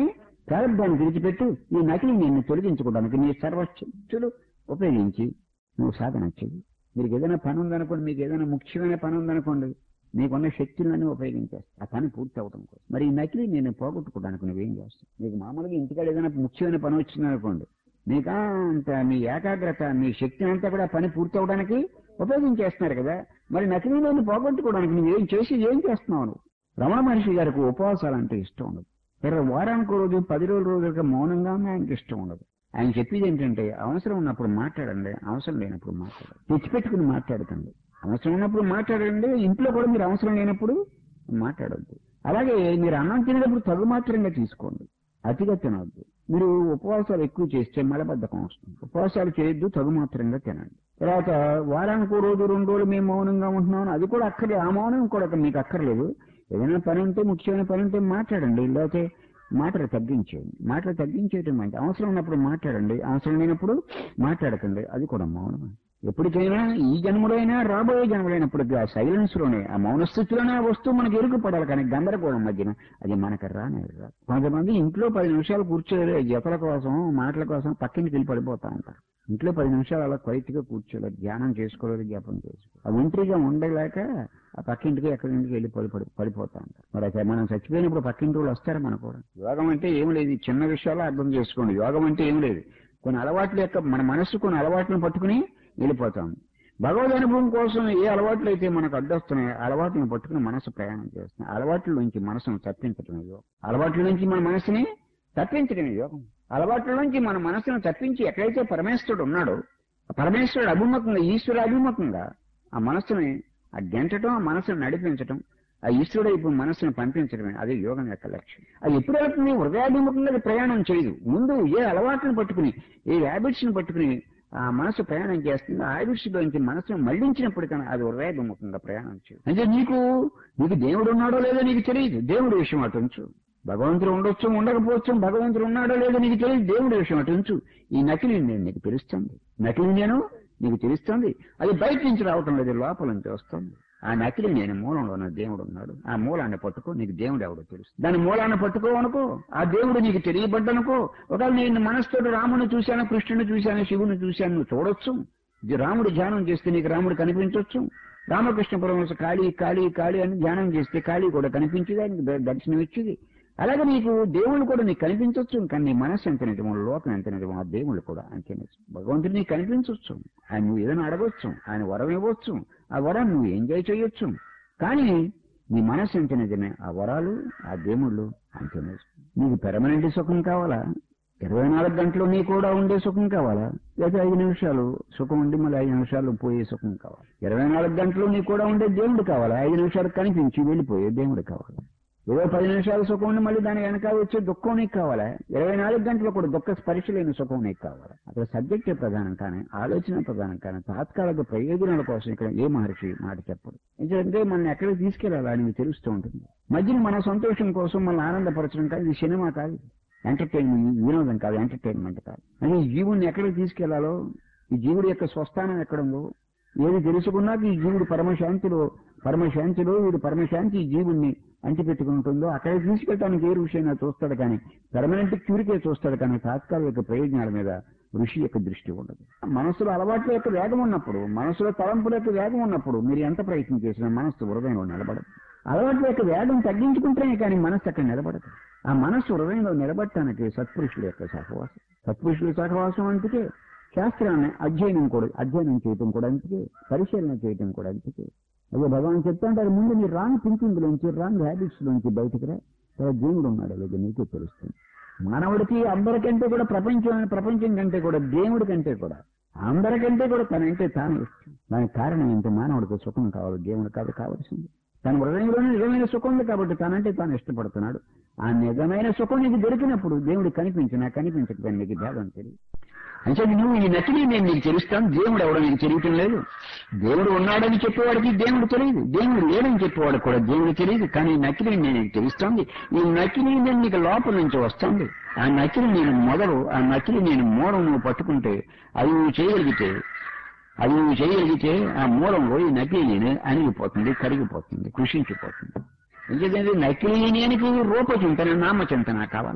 ప్రారంభాన్ని విడిచిపెట్టి ఈ నకిలీ నేను తొలగించుకోవడానికి నీ సర్వశక్తులు ఉపయోగించి నువ్వు సాధన చెయ్యి. మీకు ఏదైనా పని ఉందనుకోండి, మీకు ఏదైనా ముఖ్యమైన పని ఉందనుకోండి, మీకున్న శక్తులన్నీ ఉపయోగించేస్తాను ఆ పని పూర్తి అవడం కోసం. మరి ఈ నకిలీ నేను పోగొట్టుకోవడానికి నువ్వేం చేస్తావు? మీకు మామూలుగా ఇంటికాడ ఏదైనా ముఖ్యమైన పని వచ్చిందనుకోండి, మీకు అంత మీ ఏకాగ్రత మీ శక్తి అంతా కూడా పని పూర్తి అవడానికి ఉపయోగించేస్తున్నారు కదా. మరి నకిలీ నేను పోగొట్టుకోవడానికి నువ్వేం చేసి ఏం చేస్తున్నావు నువ్వు? రమణ మహర్షి గారికి ఉపవాసాలు అంటే ఇష్టం ఉండదు. ఇరవై వారానికి రోజు పది రోజుల రోజులుగా మౌనంగా ఆయనకి ఇష్టం ఉండదు. ఆయన చెప్పేది ఏంటంటే అవసరం ఉన్నప్పుడు మాట్లాడండి, అవసరం లేనప్పుడు మాట్లాడండి. తెచ్చిపెట్టుకుని మాట్లాడకండి. అవసరం ఉన్నప్పుడు మాట్లాడండి, ఇంట్లో కూడా మీరు అవసరం లేనప్పుడు మాట్లాడద్దు. అలాగే మీరు అన్నం తినేటప్పుడు తగు మాత్రంగా తీసుకోండి, అతిగా తినవద్దు. మీరు ఉపవాసాలు ఎక్కువ చేస్తే మలబద్ధకం వస్తుంది. ఉపవాసాలు చేయొద్దు, తగు మాత్రంగా తినండి. తర్వాత వారానికి రోజు రెండు రోజులు మేము మౌనంగా ఉంటున్నాం, అది కూడా అక్కర్లేదు. ఆ మౌనం కూడా మీకు అక్కర్లేదు. ఏదైనా పని ఉంటే ముఖ్యమైన పని ఉంటే మాట్లాడండి, లేకపోతే మాటలు తగ్గించేయండి. మాటలు తగ్గించేయటం అంటే అవసరం ఉన్నప్పుడు మాట్లాడండి, అవసరం లేనప్పుడు మాట్లాడకండి. అది కూడా మౌనం. ఎప్పటికైనా ఈ జన్మలో అయినా రాబోయే జన్మలైనప్పుడు ఆ సైలెన్స్ లోనే ఆ మౌన స్థితిలోనే ఆ వస్తువు మనకు ఎరుగుపడాలి, కానీ గందరగోళం మధ్యన అది మనకు రానే రాదు. కొంతమంది ఇంట్లో పది నిమిషాలు కూర్చోలే జతల కోసం మాటల కోసం పక్కింటికి వెళ్ళి పడిపోతా ఉంటారు. ఇంట్లో పది నిమిషాలు అలా క్వైట్గా కూర్చోలేదు, ధ్యానం చేసుకోలేదు, జ్ఞాపం చేసుకోలేదు. ఆ ఒంటరిగా ఉండలేక ఆ పక్కింటికి ఎక్కడింటికి వెళ్ళి పడి పడి పడిపోతా ఉంటారు. మరి అయితే మనం చచ్చిపోయినప్పుడు పక్కింటి వాళ్ళు వస్తారు మన కూడా. యోగం అంటే ఏం లేదు, చిన్న విషయాలు అర్థం చేసుకోండి. యోగం అంటే ఏం లేదు, కొన్ని అలవాట్ల యొక్క మన మనస్సు కొన్ని అలవాట్లను పట్టుకుని వెళ్ళిపోతాం. భగవద్ అనుభవం కోసం ఏ అలవాట్లు అయితే మనకు అడ్డొస్తున్నాయో అలవాట్లను పట్టుకుని మనసు ప్రయాణం చేస్తున్నాయి. అలవాట్ల నుంచి మనసును తప్పించడం యోగం. అలవాట్ల నుంచి మన మనసుని తప్పించడం యోగం. అలవాట్ల నుంచి మన మనసును తప్పించి ఎక్కడైతే పరమేశ్వరుడు ఉన్నాడో పరమేశ్వరుడు అభిముఖంగా ఈశ్వరుడు అభిముఖంగా ఆ మనస్సుని ఆ గెంటడం, ఆ మనసును నడిపించడం, ఆ ఈశ్వరుడు ఇప్పుడు మనస్సును పంపించడమే అదే యోగం యొక్క లక్ష్యం. అది ఎప్పుడు వెళ్తుంది? హృదయాభిముఖంగా అది ప్రయాణం చేయదు. ముందు ఏ అలవాట్లను పట్టుకుని ఏ హ్యాబిట్స్ ని పట్టుకుని ఆ మనసు ప్రయాణం చేస్తుంది. ఆ హ్యాబిట్స్ లోంచి మనసును మళ్లించినప్పటికీ అది హృదయాభిముఖంగా ప్రయాణం చేయదు. అంటే నీకు నీకు దేవుడు ఉన్నాడో లేదో నీకు తెలియదు, దేవుడి విషయం అటుంచు. భగవంతుడు ఉండొచ్చు, ఉండకపోవచ్చు, భగవంతుడు ఉన్నాడో లేదో నీకు తెలియదు, దేవుడి విషయం అటుంచు. ఈ నకిలీ నేను నీకు తెలుస్తుంది, నకిలీ నేను నీకు తెలుస్తుంది. అది బయట నుంచి రావటం లేదు, లోపల నుంచి వస్తుంది. ఆ నకిలీ నేను మూలంలో ఉన్న దేవుడు ఉన్నాడు, ఆ మూలాన్ని పట్టుకో, నీకు దేవుడు ఎవడో తెలుసు. దాని మూలాన్ని పట్టుకో అనుకో, ఆ దేవుడు నీకు తెలియబడ్డనుకో. ఒకవేళ నేను మనసుతో రాముని చూశాను, కృష్ణుని చూశాను, శివుని చూశాను, నువ్వు చూడొచ్చు. రాముడు ధ్యానం చేస్తే నీకు రాముడు కనిపించవచ్చు. రామకృష్ణ పరమహంస కాళీ కాళీ కాళీ అని ధ్యానం చేస్తే కాళీ కూడా కనిపించేది, ఆయనకు దర్శనం ఇచ్చేది. అలాగే నీకు దేవుళ్ళు కూడా నీకు కనిపించవచ్చు, కానీ నీ మనసు ఎంత నిజమో, లోకం ఎంత నిజమో ఆ దేవుళ్ళు కూడా అంతే నిజం. భగవంతుడు నీకు కనిపించవచ్చు, ఆయన నువ్వు ఏదైనా అడగవచ్చు, ఆయన వరం ఇవ్వచ్చు, ఆ వరం నువ్వు ఎంజాయ్ చేయొచ్చు. కానీ నీ మనసు ఎంత నిజమే, ఆ వరాలు ఆ దేవుళ్ళు అంతే నిజం. నీకు పెర్మనెంట్ సుఖం కావాలా, ఇరవై నాలుగు గంటలు నీ కూడా ఉండే సుఖం కావాలా, లేదా ఐదు నిమిషాలు సుఖం ఉండి మళ్ళీ ఐదు నిమిషాలు పోయే సుఖం కావాలి? ఇరవై నాలుగు గంటలు నీ కూడా ఉండే దేవుడు కావాలా, ఐదు నిమిషాలు కనిపించి వెళ్ళిపోయే దేవుడు కావాలా? ఏదో పది నిమిషాలు సుఖం ఉండి మళ్ళీ దాని వెనక వచ్చే దుఃఖం నీకు కావాలా? ఇరవై నాలుగు గంటలు కూడా దుఃఖ స్పర్శ లేని సుఖం నీకు కావాలా? అక్కడ సబ్జెక్టే ప్రధానం కానీ ఆలోచన ప్రధానం కానీ తాత్కాలిక ప్రయోజనాల కోసం ఇక్కడ ఏ మహర్షి మాట చెప్పడు. ఎందుకంటే మనం ఎక్కడికి తీసుకెళ్లాలా అని తెలుస్తూ ఉంటుంది. మధ్యన మన సంతోషం కోసం మనం ఆనందపరచడం కాదు, ఇది సినిమా కాదు, ఎంటర్టైన్మెంట్, వినోదం కాదు, ఎంటర్టైన్మెంట్ కాదు. అని ఈ జీవుడిని ఎక్కడికి తీసుకెళ్లాలో, ఈ జీవుడి యొక్క స్వస్థానం ఎక్కడుందో ఏది తెలుసుకున్నాక ఈ జీవుడు పరమశాంతిలో పరమశాంతిలో వీడు పరమశాంతి ఈ జీవుణ్ణి అంటిపెట్టుకుంటుందో అక్కడికి తీసుకెళ్ళడానికి ఏ ఋషి అయినా చూస్తాడు, కానీ పర్మనెంట్ క్యూరికే చూస్తాడు, కానీ తాత్కాలిక ప్రయోజనాల మీద ఋషి యొక్క దృష్టి ఉండదు. మనసులో అలవాట్ల యొక్క వేగం ఉన్నప్పుడు, మనసులో తలంపుల యొక్క వేగం ఉన్నప్పుడు మీరు ఎంత ప్రయత్నం చేసినా మనస్సు హృదయంలో నిలబడదు. అలవాట్ల యొక్క వేగం తగ్గించుకుంటేనే కానీ మనస్సు అక్కడ నిలబడదు. ఆ మనస్సు హృదయంలో నిలబడటానికి సత్పురుషుల యొక్క సహవాసం, సత్పురుషుల సహవాసం అందుకే శాస్త్రాన్ని అధ్యయనం కూడా అధ్యయనం చేయటం కూడా అందుకే, పరిశీలన చేయటం కూడా అందుకే. అదే భగవాన్ చెప్తా ఉంటారు, ముందు నీ రాంగ్ థింకింగ్ లోంచి రాంగ్ హ్యాబిట్స్ లోంచి బయటకు రా, తర్వాత దేవుడు ఉన్నాడు లేదా నీకే తెలుస్తుంది. మానవుడికి అందరికంటే కూడా ప్రపంచం ప్రపంచం కంటే కూడా దేవుడి కంటే కూడా అందరికంటే కూడా తనంటే తాను ఇష్టం. దానికి కారణం ఏంటి? మానవుడికి సుఖం కావాలి, దేవుడు కాదు కావాల్సింది. తన హృదయంలోనే నిజమైన సుఖం ఉంది కాబట్టి తనంటే తాను ఇష్టపడుతున్నాడు. ఆ నిజమైన సుఖం నీకు దొరికినప్పుడు దేవుడు కనిపించినా కనిపించకపోయినా నీకు భేదం తెలియదు. అంటే నువ్వు ఈ నకిలీ నేను నీకు తెలుస్తాను, దేవుడు ఎవడో నీకు తెలియటం లేదు. దేవుడు ఉన్నాడని చెప్పేవాడికి దేవుడు తెలియదు, దేవుడు లేడని చెప్పేవాడికి కూడా దేవుడు తెలియదు. కానీ ఈ నకిలీ నేను నీకు తెలుస్తుంది, ఈ నకిలీ నేను నీకు లోపల నుంచి వస్తుంది. ఆ నకిలీ నేను మొదలు, ఆ నకిలీ నేను మూలం నువ్వు పట్టుకుంటే, అది నువ్వు చేయగలిగితే అది నువ్వు చేయగలిగితే ఆ మూలంలో ఈ నకిలీ నేను అణిగిపోతుంది, కరిగిపోతుంది, కృషించిపోతుంది. ఎందుకంటే నకిలీ నేనికి రూపచింతన నామచింతన కావాలని.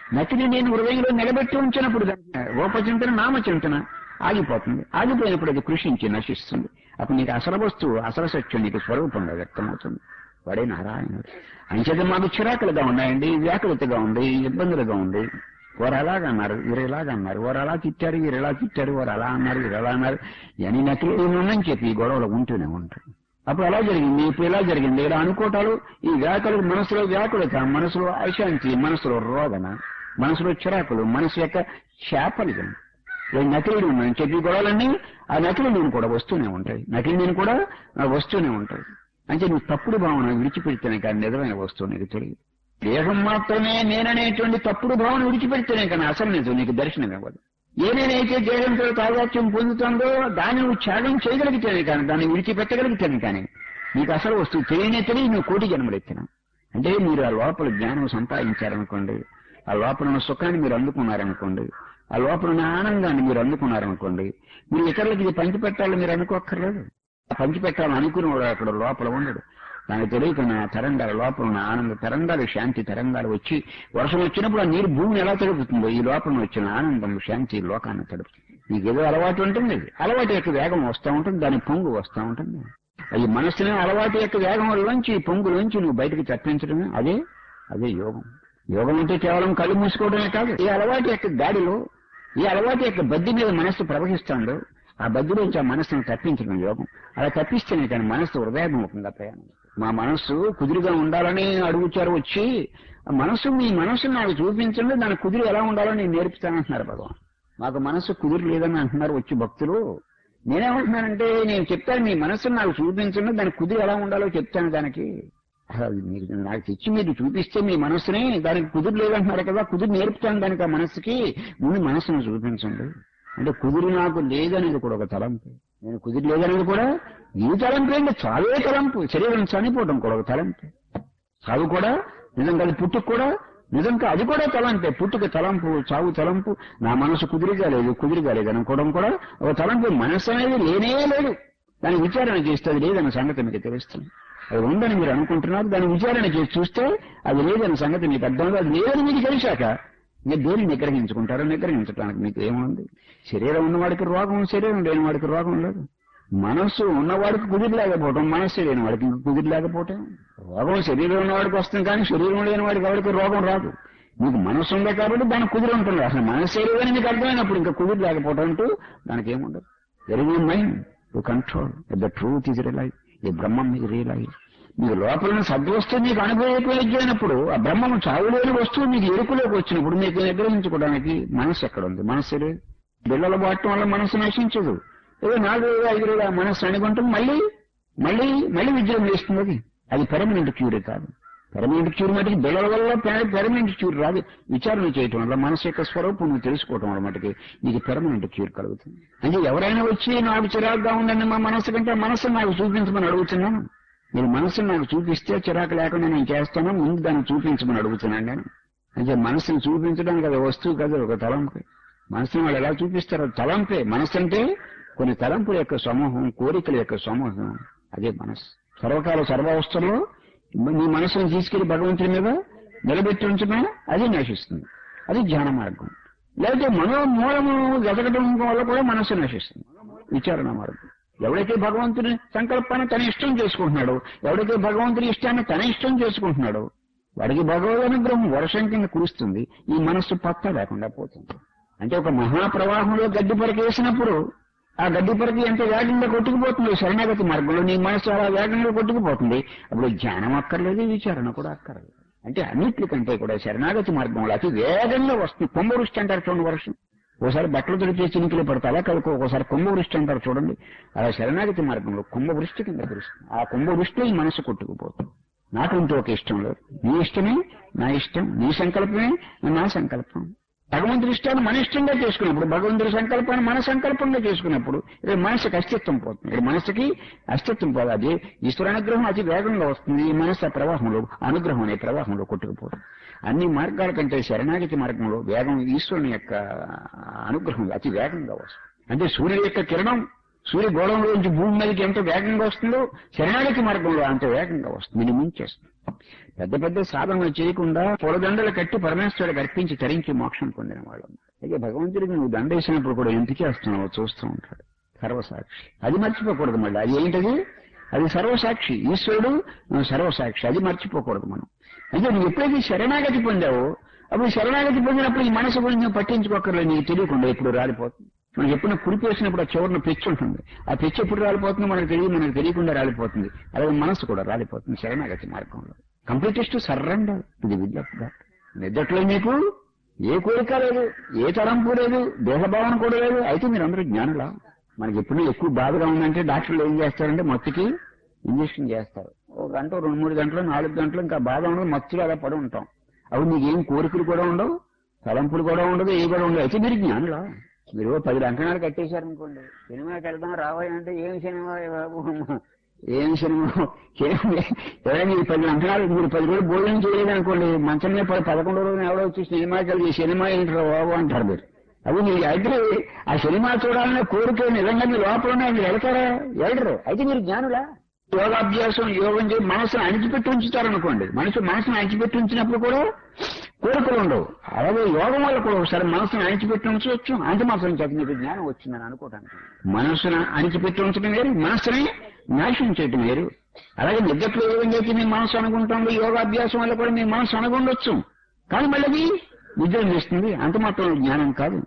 నకిలీ నేను హృదయంలో నిలబెట్టి ఉంచినప్పుడు రూపచింతన నామచింతన ఆగిపోతుంది. ఆగిపోయినప్పుడు అది కృషించి నశిస్తుంది. అప్పుడు నీకు అసలు వస్తువు అసలు సత్యం నీకు స్వరూపంగా వ్యక్తమవుతుంది. వాడే నారాయణుడు. అంచేత మాకు చిరాకులుగా ఉన్నాయండి, వ్యాకులతగా ఉంది, ఇబ్బందులుగా ఉంది. వారు అలాగా అన్నారు, వీరు ఇలాగా అన్నారు, వారు అలా తిట్టారు, వీరు ఇలా తిట్టారు, వారు అలా అన్నారు, వీరు ఎలా అన్నారు, అని నకిలీ ఉన్నాయని చెప్పి ఈ గొడవలు ఉంటూనే ఉంటాయి. అప్పుడు అలా జరిగింది, ఇప్పుడు ఇలా జరిగింది, ఇలా అనుకోవటాలు, ఈ వ్యాకులు మనసులో వ్యాకులత, మనసులో అశాంతి, మనసులో రోదన, మనసులో చిరాకులు, మనసు యొక్క చేపలు నకిలీ ఉన్నాయని చెప్పి గొడవలన్నీ ఆ నకిలీ నేను కూడా వస్తూనే ఉంటాయి. నకిలీ నేను కూడా వస్తూనే ఉంటాయి. అంటే నువ్వు తప్పుడు భావన విడిచిపెడితేనే కానీ నిజమైన వస్తువు నీకు తెలియదు. దేహం మాత్రమే నేననేటువంటి తప్పుడు భావన విడిచిపెడితేనే కానీ అసలు నిజం నీకు దర్శనం ఇవ్వదు. ఏ నేనైతే దేహంతో తాదాత్యం పొందుతుందో దాన్ని నువ్వు త్యాగం చేయగలిగితేనే కానీ, దాన్ని విడిచిపెట్టగలిగితేనే కానీ నీకు అసలు వస్తువు తెలియనే తెలియదు. నువ్వు కోటి జన్మలెత్తిన అంటే మీరు ఆ లోపల జ్ఞానం సంపాదించారనుకోండి, ఆ లోపల ఉన్న సుఖాన్ని మీరు అందుకున్నారనుకోండి, ఆ లోపల ఉన్న ఆనందాన్ని మీరు అందుకున్నారనుకోండి, మీరు ఇతరులకు ఇది పంచిపెట్టాలని మీరు అనుకోక్కర్లేదు. పంచిపెట్టాలని అనుకునేవాడు అక్కడ లోపల ఉండడు. దానికి తెలియకున్న తరంగాల లోపల ఉన్న ఆనంద తరంగాలు, శాంతి తరంగాలు వచ్చి వర్షం వచ్చినప్పుడు ఆ నీరు భూమిని ఎలా తడుపుతుందో ఈ లోపల వచ్చిన ఆనందం శాంతి లోకాన్ని తడుపుతుంది. నీకు ఏదో అలవాటు ఉంటుంది, అలవాటు యొక్క వేగం వస్తూ ఉంటుంది, దాని పొంగు వస్తూ ఉంటుంది. ఈ మనస్సుని అలవాటు యొక్క వేగం వల్లొంచి పొంగులోంచి నువ్వు బయటకు తప్పించడమే అదే అదే యోగం. యోగం అంటే కేవలం కళ్ళు మూసుకోవడమే కాదు. ఈ అలవాటు యొక్క గాడిలో, ఈ అలవాటు యొక్క బద్ది మీద మనస్సు ప్రవహిస్తుందో ఆ బద్దిలోంచి ఆ మనస్సును తప్పించడం యోగం. అలా తప్పిస్తేనే కానీ మనస్సు హృదయాభిముఖంగా ప్రయాణం. మా మనస్సు కుదురుగా ఉండాలని అడుగుచారు వచ్చి, ఆ మనస్సు మీ మనస్సును నాకు చూపించండి, దాని కుదురు ఎలా ఉండాలో నేను నేర్పుతానంటున్నారు భగవాన్. మాకు మనస్సు కుదురు లేదని అంటున్నారు వచ్చి భక్తులు. నేనేమంటున్నానంటే నేను చెప్తాను మీ మనస్సును నాకు చూపించండి, దాని కుదురు ఎలా ఉండాలో చెప్తాను. దానికి మీకు నాకు తెచ్చి మీరు చూపిస్తే మీ మనస్సుని దానికి కుదురు లేదంటున్నారు కదా, కుదురు నేర్పుతాను దానికి. ఆ మనస్సుకి ముందు మనస్సును చూపించండి అంటే కుదురు నాకు లేదనేది కూడా ఒక తలంపు. నేను కుదిరి లేదనేది కూడా ఈ తలంపు ఏంటి, చావే తలంపు. శరీరం చనిపోవడం కూడా ఒక తలంపు. చావు కూడా నిజం కాదు, పుట్టుకు కూడా నిజం కాదు, అది కూడా తలంపే. పుట్టుక తలంపు, చావు తలంపు. నా మనసు కుదిరిగా లేదు, కుదిరిగా లేదు అనుకోవడం కూడా ఒక తలంపు. మనస్సు అనేది లేనే లేదు. దాన్ని విచారణ చేస్తే అది లేదన్న సంగతి మీకు తెలుస్తుంది. అది ఉందని మీరు అనుకుంటున్నారు, దాన్ని విచారణ చేసి చూస్తే అది లేదన్న సంగతి మీకు అర్థం కాదు. లేదని మీకు తెలిసాక మీరు దేన్ని నిగ్రహించుకుంటారో నిగ్రహించడానికి మీకు ఏముంది. శరీరం ఉన్నవాడికి రోగం, శరీరం లేని వాడికి రోగం లేదు. మనస్సు ఉన్నవాడికి కుదిరి లేకపోవటం, మనస్సు లేని వాడికి కుదిరి లేకపోవటం. రోగం శరీరం ఉన్నవాడికి వస్తుంది కానీ శరీరం లేని వాడికి ఎవరికి రోగం రాదు. మీకు మనస్సు ఉంది కాబట్టి దానికి కుదిరి ఉంటుంది. అసలు మనస్సు లేదని మీకు అర్థమైనప్పుడు ఇంకా కుదిరి లేకపోవటం అంటూ దానికి ఏముండదు. There is a mind to control the truth is realise. ఈ బ్రహ్మం ఈజ్ రియలైజ్. మీకు లోపల సద్వస్తువు మీకు అనుభవైపోయినప్పుడు ఆ బ్రహ్మము చావులేని వస్తువు మీకు ఎరుకులోకి వచ్చినప్పుడు మీకు నిగ్రహించుకోవడానికి మనస్సు ఎక్కడ ఉంది? మనస్సు లేదు. బిళ్ళలు బాటం వల్ల మనస్సు నశించదు. ఏదో నాలుగు రోజులు ఐదు రోజులు ఆ మనస్సు అనుకుంటుంది, మళ్ళీ మళ్ళీ మళ్ళీ విజయం చేస్తుంది. అది అది పెర్మనెంట్ క్యూరే కాదు. పెర్మనెంట్ క్యూర్ మటుకి బిళ్ళల వల్ల పెర్మనెంట్ క్యూర్ రాదు. విచారణ చేయటం వల్ల మనస్సు యొక్క స్వరూపం నువ్వు తెలుసుకోవటం వల్ల మటుకి నీకు పెర్మనెంట్ క్యూర్ కలుగుతుంది. అంటే ఎవరైనా వచ్చి నాకు చిరాకుగా ఉండండి మా మనస్సు కంటే మనస్సు నాకు చూపించమని అడుగుతున్నాను. మీరు మనస్సును నాకు చూపిస్తే చిరాకు లేకుండా నేను చేస్తాను, ముందు దాన్ని చూపించమని అడుగుతున్నాను నేను. అంటే మనస్సును చూపించడానికి అది వస్తువు కదా, ఒక తలంపు. మనస్సును వాళ్ళు ఎలా చూపిస్తారు? తలంపే. మనస్సు అంటే కొన్ని తలంపుల యొక్క సమూహం, కోరికల యొక్క సమూహం. అదే మనస్సు. సర్వకాల సర్వావస్థల్లో నీ మనస్సును తీసుకెళ్లి భగవంతుడి మీద నిలబెట్టి ఉంచినా అది నశిస్తుంది. అది ధ్యాన మార్గం. లేకపోతే మనో మూలము వెతకడం వల్ల కూడా మనస్సు నశిస్తుంది. విచారణ మార్గం. ఎవడైతే భగవంతుని సంకల్పాన్ని తన ఇష్టం చేసుకుంటున్నాడో, ఎవడైతే భగవంతుని ఇష్టాన్ని తన ఇష్టం చేసుకుంటున్నాడో వాడికి భగవద్ అనుగ్రహం వర్షం కింద కురుస్తుంది. ఈ మనస్సు పత్త లేకుండా పోతుంది. అంటే ఒక మహాప్రవాహంలో గడ్డి పరక వేసినప్పుడు ఆ గడ్డి పరక ఎంత వేగంగా కొట్టుకుపోతుందో శరణాగతి మార్గంలో నీ మనస్సు అలా వేగంగా కొట్టుకుపోతుంది. అప్పుడు జ్ఞానం అక్కర్లేదు, విచారణ కూడా అక్కర్లేదు. అంటే అన్నిటికంటే కూడా శరణాగతి మార్గంలో అతి వేగంగా వస్తుంది. కుంభవృష్టి అంటారు చూడండి, వర్షం. ఒకసారి బట్టలు దొరికే చినుకులు పడతాయి, అలా కలుకో ఒకసారి కుంభవృష్టి అంటారు చూడండి. అలా శరణాగతి మార్గంలో కుంభవృష్టి కింద కురుస్తుంది. ఆ కుంభవృష్టిలో ఈ మనసు కొట్టుకుపోతుంది. నాకంటూ ఒక ఇష్టం లేదు. నీ ఇష్టమే నా ఇష్టం, నీ సంకల్పమే నా సంకల్పం. భగవంతుడి ఇష్టాన్ని మన ఇష్టంగా చేసుకున్నప్పుడు, భగవంతుడి సంకల్పాన్ని మన సంకల్పంగా చేసుకున్నప్పుడు ఇక్కడ మనసుకి అస్తిత్వం పోతుంది. ఇక్కడ మనసుకి అస్తిత్వం పోదు. అది ఈశ్వర అనుగ్రహం అతి వేగంగా వస్తుంది. ఈ మనసు ఆ ప్రవాహంలో, అనుగ్రహం అనే ప్రవాహంలో కొట్టుకుపోతుంది. అన్ని మార్గాల కంటే శరణాగతి మార్గంలో వేగం ఈశ్వరుని యొక్క అనుగ్రహం అతి వేగంగా వస్తుంది. అంటే సూర్యుడి యొక్క కిరణం సూర్య గోళంలోంచి భూమి మీదకి ఎంత వేగంగా వస్తుందో శరణాగతి మార్గంలో అంత వేగంగా వస్తుంది. నేను ముంచేస్తుంది. పెద్ద పెద్ద సాధనలు చేయకుండా పూలదండలు కట్టి పరమేశ్వరుడికి అర్పించి తరించి మోక్షం పొందిన వాళ్ళు. అయితే భగవంతుడికి నువ్వు దండ వేసినప్పుడు కూడా ఎంత చేస్తున్నావో చూస్తూ ఉంటాడు. సర్వసాక్షి. అది మర్చిపోకూడదు. మళ్ళీ అది ఏంటది? అది సర్వసాక్షి. ఈశ్వరుడు సర్వసాక్షి. అది మర్చిపోకూడదు మనం. అంటే నువ్వు ఎప్పుడైతే శరణాగతి పొందావో అప్పుడు శరణాగతి పొందినప్పుడు ఈ మనసు గురించి నువ్వు పట్టించుకోకర్లేదు. నీకు తెలియకుండా ఎప్పుడు రాలిపోతుంది. మనకి ఎప్పుడైనా కురిపి వేసినప్పుడు ఆ చివరిన పెచ్చు ఉంటుంది. ఆ పెచ్చు ఎప్పుడు రాలిపోతుందో మనకు తెలియదు. మనకు తెలియకుండా రాలిపోతుంది. అలాగే మనసు కూడా రాలిపోతుంది శరణాగతి మార్గంలో. కంప్లీటెస్ట్ సర్రెండర్ ఇది విల్ ఆఫ్ గాడ్. నిద్దట్లో మీకు ఏ కోరిక లేదు, ఏ తరంపు లేదు, దేహభావన కూడా లేదు. అయితే మీరు అందరూ జ్ఞానులా. మనకి ఎప్పుడు ఎక్కువ బాధగా ఉందంటే డాక్టర్లు ఏం చేస్తారంటే మత్తుకి ఇంజక్షన్ చేస్తారు. ఒక గంట రెండు మూడు గంటలు నాలుగు గంటలు ఇంకా బాధ ఉండదు, మత్తులు అలా పడి ఉంటాం. అప్పుడు మీకు ఏం కోరికలు కూడా ఉండవు, తలంపులు కూడా ఉండదు, ఏ కూడా ఉండదు. అయితే మీరు జ్ఞానులా. మీరు పది లంకణాలు కట్టేశారనుకోండి, సినిమాకి వెళ్దాం రావాలంటే ఏం సినిమా బాబు, ఏం సినిమా ఎవరైనా మీరు పది లంకణాలు మీరు పది రోజులు భోజనం చేయలేదనుకోండి, మంచం మీద పది పదకొండు రోజులు ఎవరో వచ్చి సినిమాకి వెళ్ళి సినిమా ఏంటారు బాబు అంటారు మీరు. అది మీరు అయితే ఆ సినిమా చూడాలనే కోరిక నిజంగా మీ లోపల మీరు వెళ్తారా? వెళ్ళరు. అయితే మీరు జ్ఞానులా. యోగాభ్యాసం యోగం చేసి మనసును అణిచిపెట్టి ఉంచుతారనుకోండి, మనసు మనసును అణిచిపెట్టి ఉంచినప్పుడు కూడా కోరికలు ఉండవు. అలాగే యోగం వల్ల కూడా ఒకసారి మనసును అణిచిపెట్టి ఉంచవచ్చు. అంత మాత్రం చేత మీకు జ్ఞానం వచ్చిందని అనుకోవటానికి. మనసును అణిచిపెట్టి ఉంచడం వేరు, మనసుని నాశనం చేయటం వేరు. అలాగే నిద్రలో యోగం చేసి మీ మనసు అనుకుంటుంది, యోగాభ్యాసం వల్ల కూడా మీ మనసు అనుకుండొచ్చు. కానీ మళ్ళీ నిద్ర ఇస్తుంది. అంత మాత్రం జ్ఞానం కాదు.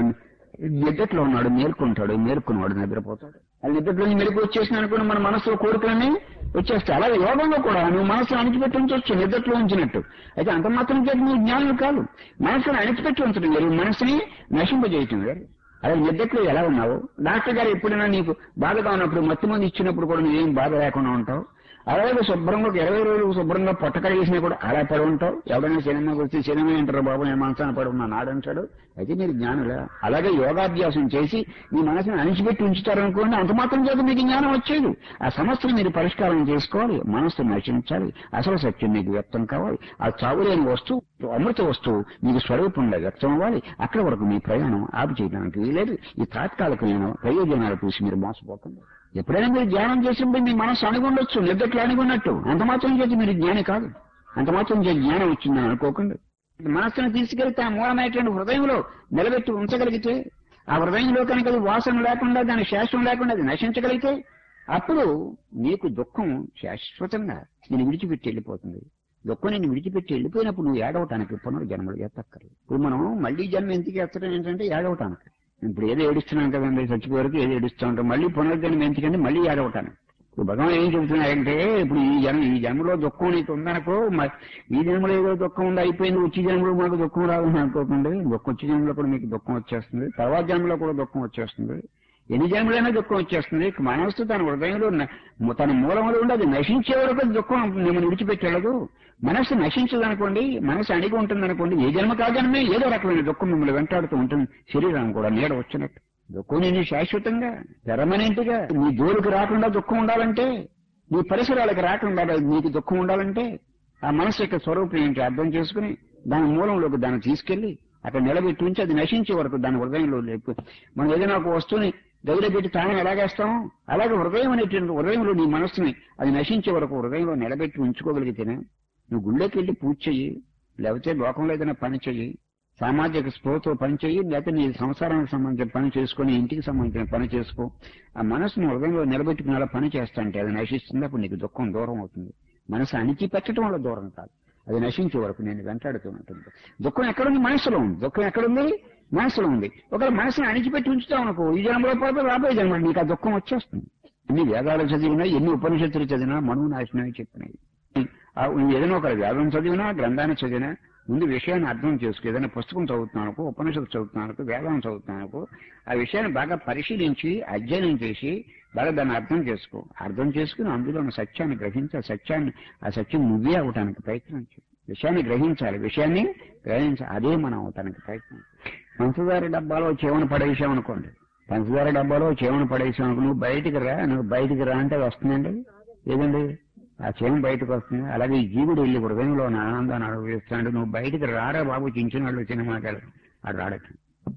నిద్రలో ఉన్నాడు మేల్కొంటాడు, మేల్కొన్నవాడు నిద్రపోతాడు. అది నిద్రలో మెలకు వచ్చేసిన అనుకుని మన మనసులో కోరికలన్నీ వచ్చేస్తాయి. అలాగే యోగంలో కూడా నువ్వు మనసును అణిచిపెట్టి ఉంచవచ్చు నిద్రలో ఉంచినట్టు. అయితే అంత మాత్రం చేతి నువ్వు జ్ఞానం కాదు. మనసును అణిచిపెట్టి ఉంచడం వేరు, మనసుని నశింపజేయటం వేరు. అలాగే నిద్రలో ఎలా ఉన్నావు? డాక్టర్ గారు ఎప్పుడైనా నీకు బాధగా ఉన్నప్పుడు మత్తు మంది ఇచ్చినప్పుడు కూడా నువ్వేం బాధ లేకుండా ఉంటావు. అలాగే శుభ్రంగా ఒక ఇరవై రోజులు శుభ్రంగా పొట్టకడ వేసినా కూడా అలా పడి ఉంటావు. ఎవరైనా సినిమాకి వస్తే సినిమా ఏంటారు బాబు నేను మనసాన పడి ఉన్నా నాడంటాడు. అయితే మీరు జ్ఞానులే. అలాగే యోగాభ్యాసం చేసి మీ మనసును అణిచిపెట్టి ఉంచుతారనుకోండి, అంత మాత్రం చేత మీకు జ్ఞానం వచ్చేది. ఆ సమస్యను మీరు పరిష్కారం చేసుకోవాలి, మనస్సు నశించాలి, అసలు సత్యం మీకు వ్యక్తం కావాలి. ఆ చావులేని వస్తువు అమృత వస్తువు మీకు స్వరూపంలో వ్యక్తం అవ్వాలి. అక్కడ వరకు మీ ప్రయాణం ఆపు చేయడానికి వీలేదు. ఈ తాత్కాలికమైన ప్రయోజనాలు చూసి మీరు మోసపోకండి. ఎప్పుడైనా మీరు ధ్యానం చేసినప్పుడు మీ మనసు అనుకుండొచ్చు, నిద్రట్లు అనుకున్నట్టు. అంత మాత్రం చేసి మీరు జ్ఞాని కాదు. అంత మాత్రం చేసి జ్ఞానం వచ్చిందని అనుకోకండి. మనస్సును తీసుకెళ్తే ఆ మూలమైనటువంటి హృదయంలో నిలబెట్టి ఉంచగలిగితే, ఆ హృదయంలో కనుక అది వాసన లేకుండా దాని శాశ్వతం లేకుండా అది నశించగలిగితే అప్పుడు నీకు దుఃఖం శాశ్వతంగా నేను విడిచిపెట్టి వెళ్ళిపోతుంది. దుఃఖం నేను విడిచిపెట్టి వెళ్ళిపోయినప్పుడు నువ్వు ఏడవటానికి పునర్జన్మలు ఎత్తక్కర్లేదు. ఇప్పుడు మనం మళ్లీ జన్మ ఎందుకు ఎత్తడం ఏంటంటే ఏడవటానికి. ఇప్పుడు ఏదో ఏడుస్తున్నాం కదండి, చచ్చిపోయేవరకు ఏదో ఏడుస్తూ ఉంటాం. మళ్ళీ పునర్జన్మ ఎందుకంటే మళ్ళీ ఏడవటానికి. ఇప్పుడు భగవాన్ ఏం చెబుతున్నాయంటే, ఇప్పుడు ఈ జన్మ ఈ జన్మలో దుఃఖం నీకు ఉందనుకో, ఈ జన్మలో ఏదో దుఃఖం ఉంది అయిపోయింది, వచ్చే జన్మలో మాకు దుఃఖం రాదని అనుకోకండి. దుఃఖం వచ్చే జన్మలో కూడా మీకు దుఃఖం వచ్చేస్తుంది, తర్వాత జన్మలో కూడా దుఃఖం వచ్చేస్తుంది. ఎన్ని జన్మలైనా దుఃఖం వచ్చేస్తుంది. మనస్సు తన హృదయంలో తన మూలంలో ఉండి అది నశించే వరకు దుఃఖం మిమ్మల్ని విడిచిపెట్టి వెళ్ళదు. మనస్సు నశించదనుకోండి, మనస్సు అడిగి ఉంటుందనుకోండి, ఏ జన్మ కాజన్మే ఏదో రకమైన దుఃఖం మిమ్మల్ని వెంటాడుతూ ఉంటుంది. శరీరం కూడా నీడ వచ్చినట్టు దుఃఖం నేను శాశ్వతంగా పెర్మనెంట్ గా నీ జోలికి రాకుండా దుఃఖం ఉండాలంటే, నీ పరిసరాలకు రాకుండా నీకు దుఃఖం ఉండాలంటే ఆ మనస్సు యొక్క స్వరూపం ఏంటి అర్థం చేసుకుని దాని మూలంలోకి దాన్ని తీసుకెళ్లి అక్కడ నిలబెట్టి ఉంచి అది నశించే వరకు దాని హృదయంలో లేపు. మనం ఏదైనా ఒక వస్తువుని దగ్గర పెట్టి తాను ఎలాగేస్తామో అలాగే హృదయం అనేటువంటి హృదయంలో నీ మనస్సుని అది నశించే వరకు హృదయంలో నిలబెట్టి ఉంచుకోగలిగితేనే నువ్వు గుళ్ళోకి వెళ్ళి పూజ చెయ్యి, లేకపోతే లోకంలో ఏదైనా పని చెయ్యి, సామాజిక స్పృహతో పని చెయ్యి, లేకపోతే నీ సంసారానికి సంబంధించిన పని చేసుకుని ఇంటికి సంబంధించిన పని చేసుకో. ఆ మనసును హృదయంలో నిలబెట్టుకుని అలా పని చేస్తా అంటే అది నశిస్తుంది. అప్పుడు నీకు దుఃఖం దూరం అవుతుంది. మనసు అణిచి పెట్టడం వల్ల దూరం కాదు, అది నశించే వరకు నేను వెంటాడుతూ ఉంటుంది. దుఃఖం ఎక్కడుంది? మనసులో ఉంది. దుఃఖం ఎక్కడుంది? మనసులో ఉంది. ఒకవేళ మనసును అణిచిపెట్టి ఉంచుతావు అనుకో, ఈ జన్మలో పోతే రాబోయే జన్మ నీకు ఆ దుఃఖం వచ్చేస్తుంది. ఎన్ని వేదాలు చదివినా, ఎన్ని ఉపనిషత్తులు చదివినా మనువు నాశనమే చెప్పినాయి. నువ్వు ఏదైనా ఒక వేదం చదివినా, గ్రంథాన్ని చదివినా ముందు విషయాన్ని అర్థం చేసుకో. ఏదైనా పుస్తకం చదువుతున్నానుకో, ఉపనిషత్తు చదువుతున్నానుకో, వేదం చదువుతున్నానుకో, ఆ విషయాన్ని బాగా పరిశీలించి అధ్యయనం చేసి బాగా దాన్ని అర్థం చేసుకో. అర్థం చేసుకుని అందులో ఉన్న సత్యాన్ని గ్రహించి ఆ సత్యాన్ని ఆ సత్యం నువ్వే అవటానికి ప్రయత్నించు. విషయాన్ని గ్రహించాలి, విషయాన్ని గ్రహించాలి, అదే మనం అవటానికి ప్రయత్నం. పంచదార డబ్బాలో చేవన పడేసామనుకోండి, పంచదార డబ్బాలో చేవన పడేసామనుకో, నువ్వు బయటికి రా, నువ్వు బయటికి రా అంటే వస్తుందండి ఏదండి? ఆ చేయం బయటకు వస్తుంది. అలాగే ఈ జీవుడు వెళ్ళి హృదయంలో ఆనందాన్ని అనుభవిస్తాడు. నువ్వు బయటికి రారా బాబు, చించిన వాళ్ళు సినిమాకి అది రాడట.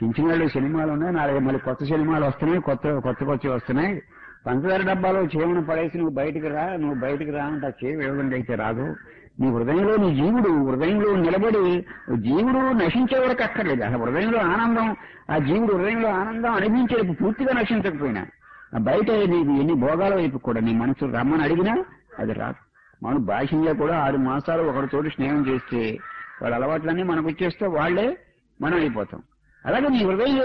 పింఛన్లు సినిమాలు ఉన్నాయి, నాలుగు మళ్ళీ కొత్త సినిమాలు వస్తున్నాయి, కొత్త కొత్త కొత్త వస్తున్నాయి. పంచదార డబ్బాలో చీమను పడేసి నువ్వు బయటికి రా, నువ్వు బయటికి రా అంటే చే విధంగా అయితే రాదు. నీ హృదయంలో నీ జీవుడు హృదయంలో నిలబడి జీవుడు నశించే వరకు అక్కర్లేదు. అసలు హృదయంలో ఆనందం, ఆ జీవుడు హృదయంలో ఆనందం అనిపించేది పూర్తిగా నశించకపోయినా బయట నీకు ఎన్ని భోగాల వైపు కూడా నీ మనసు రమ్మని అడిగినా అది రాదు. మనం బాహ్యంగా కూడా ఆరు మాసాలు ఒకరితోటి స్నేహం చేస్తే వాళ్ళ అలవాట్లన్నీ మనకు వచ్చేస్తే వాళ్లే మనం అయిపోతాం. అలాగే నీ హృదయంలో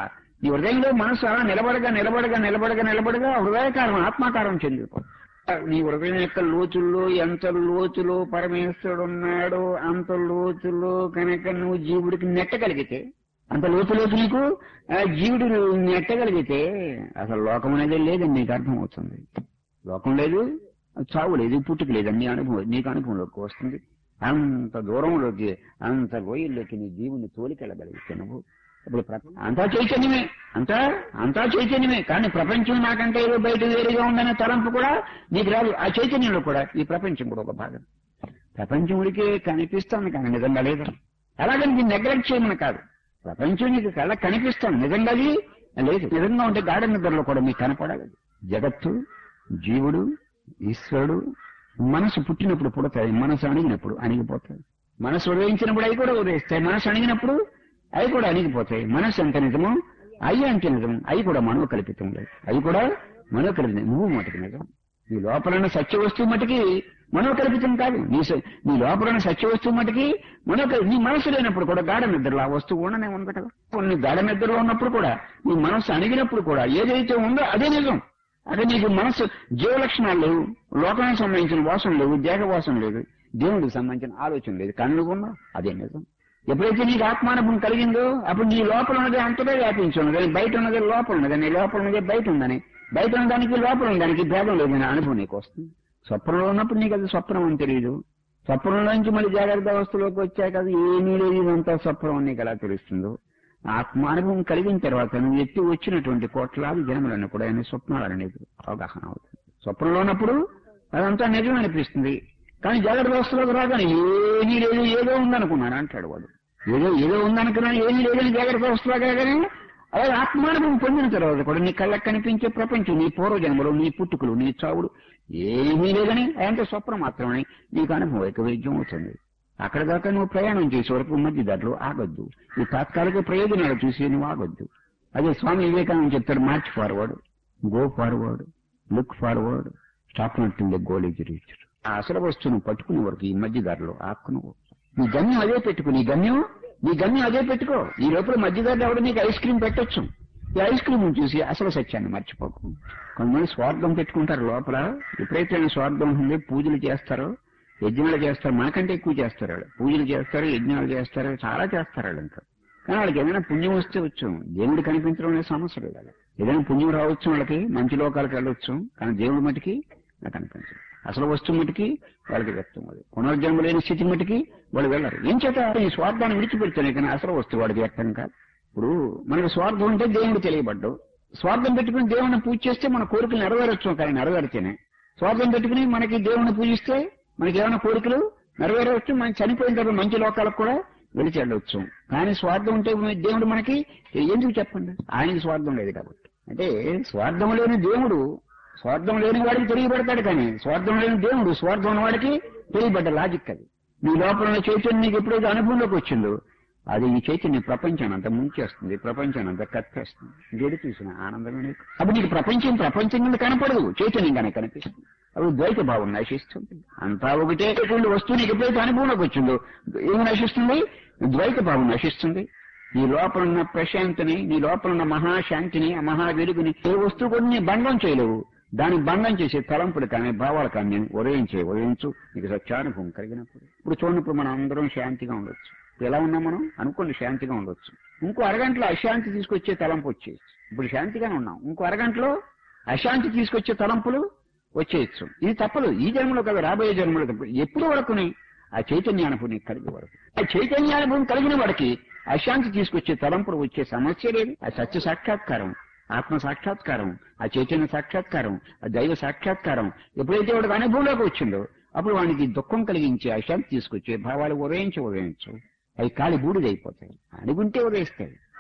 నీ హృదయంలో మనసు అలా నిలబడగా నిలబడగా నిలబడగా నిలబడగా హృదయకారం ఆత్మాకారం చెందిపోతుంది. నీ హృదయం యొక్క లోతుల్లో ఎంత లోతులో పరమేశ్వరుడు ఉన్నాడో అంత లోతులో కనుక నువ్వు జీవుడికి నెట్టగలిగితే, అంత లోతులోకి నీకు జీవుడు నెట్టగలిగితే అసలు లోకం అనేది లేదని నీకు అర్థమవుతుంది. లోకం లేదు, చావు లేదు, పుట్టుక లేదు, నీ అనుభవం నీకు అనుభవంలోకి వస్తుంది. అంత దూరంలోకి అంత లోయల్లోకి నీ జీవుని తోలికెళ్ళగలిగితే నువ్వు ఇప్పుడు అంతా చైతన్యమే, అంతా అంతా చైతన్యమే. కానీ ప్రపంచం నాకంటే ఏదో బయట వేరుగా ఉందనే తలంపు కూడా నీకు రాదు. ఆ చైతన్యంలో కూడా ఈ ప్రపంచం కూడా ఒక భాగం. ప్రపంచం ఉడికే కనిపిస్తాను కానీ నిజంగా లేదు. అలాగని దీన్ని నెగ్లెక్ట్ చేయమని కాదు. ప్రపంచం నీకు కళ్ళ కనిపిస్తాను, నిజంగా అది లేదు. నిజంగా ఉంటే గాఢ నిద్రలో కూడా మీకు కనపడాలి. జగత్తు, జీవుడు, ఈశ్వరుడు, మనసు పుట్టినప్పుడు పుడతాయి, మనసు అణిగినప్పుడు అణిగిపోతాయి. మనసు ఉదయించినప్పుడు అవి కూడా ఉదయిస్తాయి, మనసు అణిగినప్పుడు అవి కూడా అణిగిపోతాయి. మనసు ఎంత నిజమో అవి అంటే నిజం, అవి కూడా మనో కల్పితం లేదు, అవి కూడా మనో కల్పితం. నువ్వు మటుకు నిజం. నీ లోపల సత్య వస్తువు మటుకి మనో కల్పితం కాదు. నీ నీ లోపల సత్య వస్తువు మటుకి మనో నీ మనసు లేనప్పుడు కూడా గాఢ నిద్రలో ఆ వస్తువు ఉండనే ఉంది కదా. నీ గాఢ నిద్రలో ఉన్నప్పుడు కూడా నీ మనసు అణిగినప్పుడు కూడా ఏదైతే ఉందో అదే నిజం. అదే నీకు మనసు జీవ లక్షణాలు లేవు, లోకానికి సంబంధించిన వాసన లేవు, దేహ వాసన లేదు, దేవుడికి సంబంధించిన ఆలోచన లేదు, కన్నులు ఉన్నావు, అదే నిజం. ఎప్పుడైతే నీకు ఆత్మానుభవం కలిగిందో అప్పుడు నీ లోపల ఉన్నది అంతగా వ్యాపించి ఉన్నది, బయట ఉన్నది లోపల ఉన్నది, నీ లోపల ఉన్నది బయట ఉందని, బయట ఉన్నదానికి లోపల ఉన్నదానికి భేదం లేదని అనుభవం నీకు వస్తుంది. స్వప్నంలో ఉన్నప్పుడు నీకు అది స్వప్నం అని తెలియదు. స్వప్నంలో నుంచి మళ్ళీ జాగ్రత్త అవస్థలోకి వచ్చాక అది ఏమీ లేదు, ఇదంతా స్వప్నం నీకు ఎలా తెలుస్తుందో. ఆత్మానుభవం కలిగిన తర్వాత నువ్వు ఎత్తి వచ్చినటువంటి కోట్లాది జన్మలను కూడా ఆయన స్వప్నాలు అనేది అవగాహన అవుతుంది. స్వప్నంలో ఉన్నప్పుడు అదంతా నిజం అనిపిస్తుంది. కానీ జాగ్రత్త వ్యవస్థలోకి రాగానే ఏమీ లేదు, ఏదో ఉందనుకున్నాను అంటాడు వాడు. ఏదో ఏదో ఉందనుకున్నాను, ఏమీ లేదని జాగ్రత్త వ్యవస్థలో కాగానే అలాగే ఆత్మానుభవం పొందిన తర్వాత కూడా నీ కళ్ళకు కనిపించే ప్రపంచం, నీ పూర్వజన్మలు, నీ పుట్టుకలు, నీ చావుడు ఏమీ లేదని అదంతా స్వప్నం మాత్రమే నీకు అనుభవం వైకవేద్యం అవుతుంది. అక్కడ దాకా నువ్వు ప్రయాణం చేసే వరకు మధ్య దాంట్లో ఆగొద్దు. ఈ తాత్కాలిక ప్రయోజనాలు చూసి నువ్వు ఆగొద్దు. అదే స్వామి వివేకానంద చెప్తాడు, march forward, go forward, look forward, stop not till the goal is reached. ఆ అసలు వస్తువును పట్టుకునే వరకు ఈ మధ్య దారిలో ఆకును నీ గమ్యం అదే పెట్టుకో. నీ గమ్యం నీ గమ్యం అదే పెట్టుకో. ఈ లోపల మధ్యదారిలో ఎవడో నీకు ఐస్ క్రీమ్ పెట్టొచ్చు. ఈ ఐస్ క్రీమ్ చూసి అసలు సత్యాన్ని మర్చిపోకు. కొంతమంది స్వార్థం పెట్టుకుంటారు లోపల. ఎప్పుడైతే స్వార్థం ఉంటుంది, పూజలు చేస్తారో, యజ్ఞాలు చేస్తారు, మనకంటే ఎక్కువ చేస్తారు వాళ్ళు. పూజలు చేస్తారు, యజ్ఞాలు చేస్తారు, చాలా చేస్తారు వాళ్ళు. ఇంకా కానీ వాళ్ళకి ఏదైనా పుణ్యం వస్తే వచ్చు, దేవుడు కనిపించడం అనే సమస్య లేదు. వాళ్ళకి ఏదైనా పుణ్యం రావచ్చు, వాళ్ళకి మంచి లోకాలకు వెళ్ళొచ్చు, కానీ దేవుడి మటుకి నాకు కనిపించదు. అసలు వస్తువు మటుకి వాళ్ళకి వ్యక్తం అది. పునర్జన్మ లేని స్థితి మటుకి వాళ్ళు వెళ్ళరు. ఏం చేత ఈ స్వార్థాన్ని విడిచిపెడుతున్నాయి, కానీ అసలు వస్తువు వాడికి వ్యక్తం కాదు. ఇప్పుడు మనకు స్వార్థం ఉంటే దేవుడు తెలియబడ్డావు. స్వార్థం పెట్టుకుని దేవుడిని పూజ చేస్తే మన కోరికలు నెరవేరొచ్చు, కానీ నెరవేరితేనే. స్వార్థం పెట్టుకుని మనకి దేవుడిని పూజిస్తే మనకి ఏమైనా కోరికలు నెరవేరవచ్చు, మనం చనిపోయిన తర్వాత మంచి లోకాలకు కూడా వెలిచి వెళ్ళవచ్చు. కానీ స్వార్థం ఉంటే దేవుడు మనకి ఎందుకు చెప్పండి? ఆయనకి స్వార్థం లేదు కాబట్టి. అంటే స్వార్థం లేని దేవుడు స్వార్థం లేని వాడికి తెలియబడతాడు, కానీ స్వార్థం లేని దేవుడు స్వార్థం ఉన్న వాడికి తెలియబడ్డ లాజిక్ అది. నీ లోపల చైతన్యం నీకు ఎప్పుడైతే అనుభవంలోకి వచ్చిందో అది ఈ చైతన్యం ప్రపంచాన్ని అంతా ముంచేస్తుంది, ప్రపంచాన్ని అంతా కట్టేస్తుంది. గడి చూసిన ఆనందమే. అప్పుడు నీకు ప్రపంచం ప్రపంచం కింద కనపడదు, చైతన్యంగానే కనిపిస్తుంది. అప్పుడు ద్వైత భావం నశిస్తుంది. అంతా ఒకటే వస్తువు నీకు ఎప్పుడైతే అనుభవంలోకి వచ్చిందో ఏమి నశిస్తుంది? ద్వైత భావం నశిస్తుంది. నీ లోపల ఉన్న ప్రశాంతిని, నీ లోపల ఉన్న మహాశాంతిని, ఆ మహా వెలుగుని ఏ వస్తువు కూడా నీ భంగం చేయలేవు. దాన్ని భంగం చేసే తలంపులు కానీ భావాలు కానీ నేను ఉదయించే ఉదయించు నీకు సత్యానుభవం కలిగినప్పుడు. ఇప్పుడు చూడనప్పుడు మనం అందరం శాంతిగా ఉండొచ్చు. ఎలా ఉన్నాం మనం అనుకోండి, శాంతిగా ఉండొచ్చు. ఇంకో అరగంటలో అశాంతి తీసుకొచ్చే తలంపు వచ్చేయచ్చు. ఇప్పుడు శాంతిగానే ఉన్నాం, ఇంకో అరగంటలో అశాంతి తీసుకొచ్చే తలంపులు వచ్చేయచ్చు. ఇది తప్పదు. ఈ జన్మలో కదా, రాబోయే జన్మలో తప్పదు. ఎప్పుడు వరకుని ఆ చైతన్యానుభవం కలిగే వరకు. ఆ చైతన్యానుభవం కలిగిన వాడికి అశాంతి తీసుకొచ్చే తలంపులు వచ్చే సమస్య లేదు. ఆ సత్య సాక్షాత్కారం, ఆత్మ సాక్షాత్కారం, ఆ చైతన్య సాక్షాత్కారం, ఆ దైవ సాక్షాత్కారం ఎప్పుడైతే వాడికి అనుభవంలోకి వచ్చిందో అప్పుడు వానికి దుఃఖం కలిగించే అశాంతి తీసుకొచ్చే భావాలు ఉదయించి ఉదయించు. అవి కాలి బూడిదైపోతాయి. అణిగుంటే ఉదయిస్తాయి,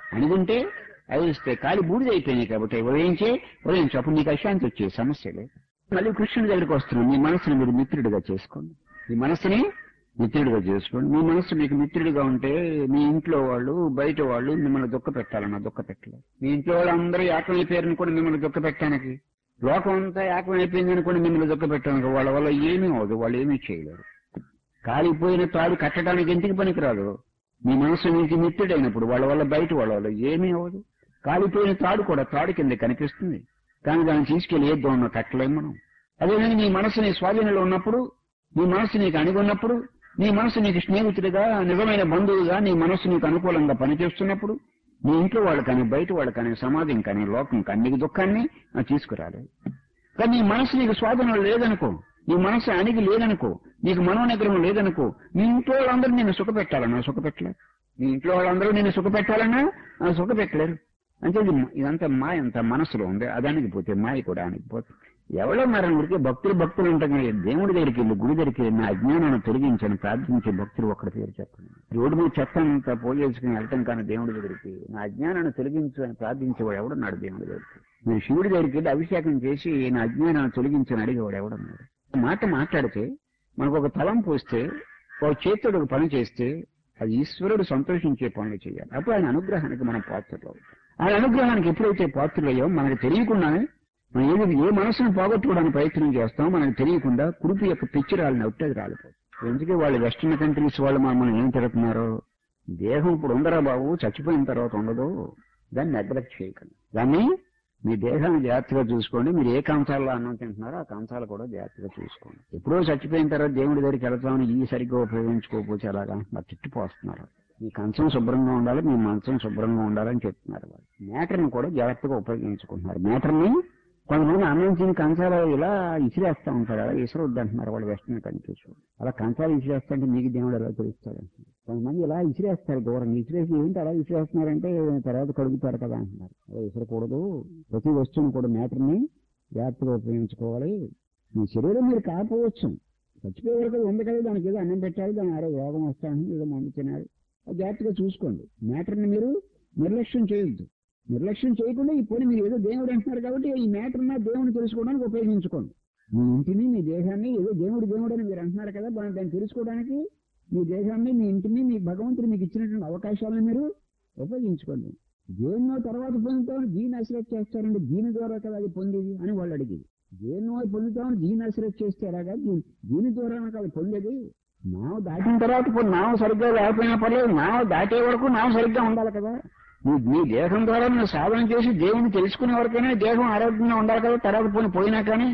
అణిగుంటే అవిస్తే కాలి బూడిద అయిపోయినాయి కాబట్టి ఉదయించే ఉదయించు అప్పుడు నీకు అశాంతి వచ్చే సమస్య లేదు. మళ్ళీ కృష్ణుడి దగ్గరికి వస్తున్నాం. మీ మనసుని మీరు మిత్రుడిగా చేసుకోండి. మీ మనసుని మిత్రుడిగా చేసుకోండి. మీ మనసు మీకు మిత్రుడిగా ఉంటే మీ ఇంట్లో వాళ్ళు బయట వాళ్ళు మిమ్మల్ని దుఃఖ పెట్టాలన్నా దుఃఖ పెట్టలేదు. మీ ఇంట్లో వాళ్ళు అందరూ ఏకమైపోయారని కూడా మిమ్మల్ని దుఃఖ పెట్టడానికి, లోకం అంతా ఏకమైపోయిందని కూడా మిమ్మల్ని దుఃఖ పెట్టడానికి వాళ్ళ వల్ల ఏమీ అవదు. వాళ్ళు ఏమీ చేయలేరు. కాలిపోయిన తాడు కట్టడానికి ఎందుకు పనికిరాదు? మీ మనసు మీకు మిత్రుడైనప్పుడు వాళ్ళ వల్ల బయట వాళ్ళ వల్ల ఏమీ అవదు. కాలిపోయిన తాడు కూడా తాడు కింద కనిపిస్తుంది, కానీ దాన్ని తీసుకెళ్లి ఏ దోణ కట్టలేము మనం. అదేవిధంగా నీ మనసు నీ స్వాధీనంలో ఉన్నప్పుడు, నీ మనసు నీకు అణిగున్నప్పుడు, నీ మనసు నీకు స్నేహితుడిగా నిజమైన బంధువుగా నీ మనసు నీకు అనుకూలంగా పనిచేస్తున్నప్పుడు నీ ఇంట్లో వాళ్ళు కానీ బయట వాళ్ళు కానీ సమాజం కానీ లోకం కానీ నీకు దుఃఖాన్ని తీసుకురాలేదు. కానీ నీ మనసు నీకు స్వాధీనం లేదనుకో, నీ మనసు అణిగి లేదనుకో, నీకు మనోనిగ్రహం లేదనుకో, నీ ఇంట్లో వాళ్ళందరూ నిన్ను సుఖపెట్టాలన్నా సుఖపెట్టలేరు. నీ ఇంట్లో వాళ్ళందరూ నిన్ను సుఖపెట్టాలన్నా సుఖపెట్టలేరు. అంటే ఇది ఇదంతా మాయ అంతా మనసులో ఉంది. అది అణిగిపోతే మాయ కూడా అణిగిపోతుంది. ఎవరో మరణ ఉడికే భక్తులు భక్తులు ఉంటాం. దేవుడి దగ్గరికి వెళ్ళి గుడి దగ్గరికి వెళ్ళి నా అజ్ఞానాన్ని తొలగించని ప్రార్థించే భక్తులు ఒక్కడి పేరు చెప్పండి. రోడ్డు మీద చెత్త అంతా పోగేసుకుని వెళ్తాం కానీ దేవుడి దగ్గరికి నా అజ్ఞానాన్ని తొలగించు అని ప్రార్థించేవాడు ఎవడున్నాడు దేవుడి దగ్గరికి? మీరు శివుడి దగ్గరికి వెళ్ళి అభిషేకం చేసి నా అజ్ఞానాన్ని తొలగించని అడిగేవాడు ఎవడున్నాడు? మాట మాట్లాడితే మనకు ఒక తలంపు వస్తే ఒక చేతుడు ఒక పని చేస్తే అది ఈశ్వరుడు సంతోషించే పనులు చేయాలి. అప్పుడు ఆయన అనుగ్రహానికి మనం పాత్రలు. ఆయన అనుగ్రహానికి ఎప్పుడైతే పాత్రలు అయ్యామో మనకు తెలియకుండానే మనం ఏది ఏ మనసును పోగొట్టుకోవడానికి ప్రయత్నం చేస్తామో మనకు తెలియకుండా కురుపు యొక్క పిచ్చి రాలిని ఒకటి అది రాలిపోతుంది. ఎందుకే వాళ్ళు వెస్టర్న్ కంట్రీస్ వాళ్ళు మమ్మల్ని ఏం తిరుగుతున్నారో, దేహం ఇప్పుడు ఉందరా బాబు, చచ్చిపోయిన తర్వాత ఉండదు, దాన్ని నెగ్లెక్ట్ చేయకండి. దాన్ని మీ దేహాన్ని జాగ్రత్తగా చూసుకోండి. మీరు ఏ కంచాల్లో అన్నం తింటున్నారో ఆ కంచాలు కూడా జాగ్రత్తగా చూసుకోండి. ఎప్పుడో చచ్చిపోయిన తర్వాత దేవుడి దగ్గరికి వెళ్తామని ఈ సరిగ్గా ఉపయోగించుకోకపోతే అలాగా మరి తిట్టిపోస్తున్నారు. మీ కంచం శుభ్రంగా ఉండాలి, మీ మంచం శుభ్రంగా ఉండాలని చెప్తున్నారు. వాళ్ళు మ్యాటర్ని కూడా జాగ్రత్తగా ఉపయోగించుకుంటున్నారు. మ్యాటర్ని కొంతమంది అన్నం తిని కంచాలు ఇలా ఇసిరేస్తూ ఉంటారు. అలా ఇసురొద్దు అంటున్నారు వాళ్ళు వెస్టర్న్ కంట్రీస్. అలా కంచాలు ఇసిరేస్తుంటే మీకు దేవుడు ఎలా తెలుస్తాడు అంటున్నారు. కొంతమంది ఇలా ఇసిరేస్తారు దూరం. ఇసిరేసి ఏంటి అలా ఇసిరేస్తున్నారంటే తర్వాత కడుగుతారు కదా అంటున్నారు. అలా ఇసరకూడదు. ప్రతి వస్తువును కూడా మ్యాటర్ని జాగ్రత్తగా ఉపయోగించుకోవాలి. మీ శరీరం మీరు కాకపోవచ్చు, చచ్చిపోయే వరకు ఉంది కదా, దానికి ఏదో అన్నం పెట్టాలి, దాని ఆరో రోగం వస్తాను, ఏదో మందు తినాలి, అది జాగ్రత్తగా చూసుకోండి. మ్యాటర్ని మీరు నిర్లక్ష్యం చేయొద్దు. నిర్లక్ష్యం చేయకుండా ఈ పోనీ మీరు ఏదో దేవుడు అంటున్నారు కాబట్టి ఈ మ్యాటర్ నా దేవుడిని తెలుసుకోవడానికి ఉపయోగించుకోండి. మీ ఇంటిని మీ దేహాన్ని ఏదో దేవుడు దేవుడు అని మీరు అంటున్నారు కదా, దాన్ని తెలుసుకోవడానికి మీ దేహాన్ని మీ ఇంటిని మీ భగవంతుడు మీకు ఇచ్చినటువంటి అవకాశాలను మీరు ఉపయోగించుకోండి. దేన్నో తర్వాత పొందుతామని దీన్ని అశ్రద్ధ చేస్తారండి, దీని ద్వారా కదా అది పొందేది అని వాళ్ళు అడిగేది. దేన్నో పొందుతామని దీన్ని అశ్రద్ధ చేస్తారా, దీని ద్వారా అది పొందేది. నావు దాటిన తర్వాత నావు సరిగ్గా లేకపోయినా పర్లేదు, నావు దాటే వరకు నావు సరిగ్గా ఉండాలి కదా. మీ దేహం ద్వారా నువ్వు సాధన చేసి దేవుని తెలుసుకునే వరకైనా దేహం ఆరోగ్యంగా ఉండాలి కదా, తర్వాత పోయి పోయినా కానీ.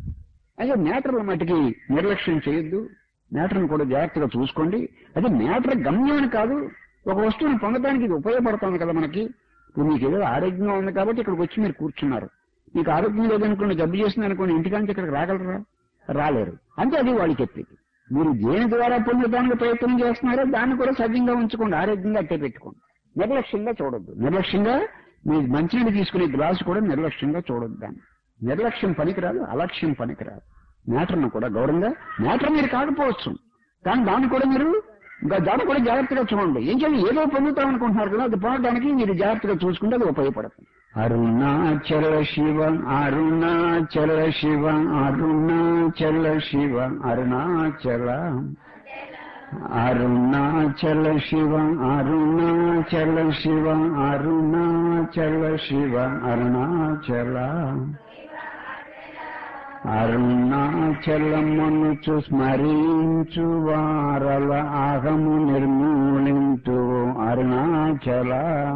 అదే మ్యాటర్ల మట్టికి నిర్లక్ష్యం చేయొద్దు. మ్యాటర్ని కూడా జాగ్రత్తగా చూసుకోండి. అదే మ్యాటర్ గమ్యాన్ని కాదు, ఒక వస్తువుని పొందడానికి ఇది ఉపయోగపడుతుంది కదా మనకి. ఇప్పుడు మీకు ఏదో ఆరోగ్యంగా ఉంది కాబట్టి ఇక్కడికి వచ్చి మీరు కూర్చున్నారు. మీకు ఆరోగ్యం లేదనుకోండి, జబ్బు చేస్తుంది అనుకోండి, ఇంటికాంచి ఇక్కడికి రాగలరా? రాలేరు. అంటే అది వాళ్ళు చెప్పేది. మీరు దేని ద్వారా పొందడానికి ప్రయత్నం చేస్తున్నారో దాన్ని కూడా సవ్యంగా ఉంచుకోండి, ఆరోగ్యంగా అట్టే పెట్టుకోండి. నిర్లక్ష్యంగా చూడొద్దు. నిర్లక్ష్యంగా మీరు మంచినీళ్ళు తీసుకునే గ్లాసు కూడా నిర్లక్ష్యంగా చూడొద్దు. దాన్ని నిర్లక్ష్యం పనికిరాదు, అలక్ష్యం పనికిరాదు. మ్యాటర్ను కూడా గౌరవంగా, మ్యాటర్ మీరు కాకపోవచ్చు కానీ దాన్ని కూడా మీరు దాన్ని కూడా జాగ్రత్తగా చూడండి. ఏం చేయాలి, ఏదో పొందుతాం అనుకుంటున్నారు కదా, అది పొందడానికి మీరు జాగ్రత్తగా చూసుకుంటే అది ఉపయోగపడుతుంది. అరుణాచల శివ అరుణాచల శివ అరుణాచల శివ అరుణాచల అరుణాచల శివ అరుణాచల శివ అరుణాచల శివ అరుణాచల అరుణాచలమును స్మరించు వారల అహము నిర్మూలించు అరుణాచల.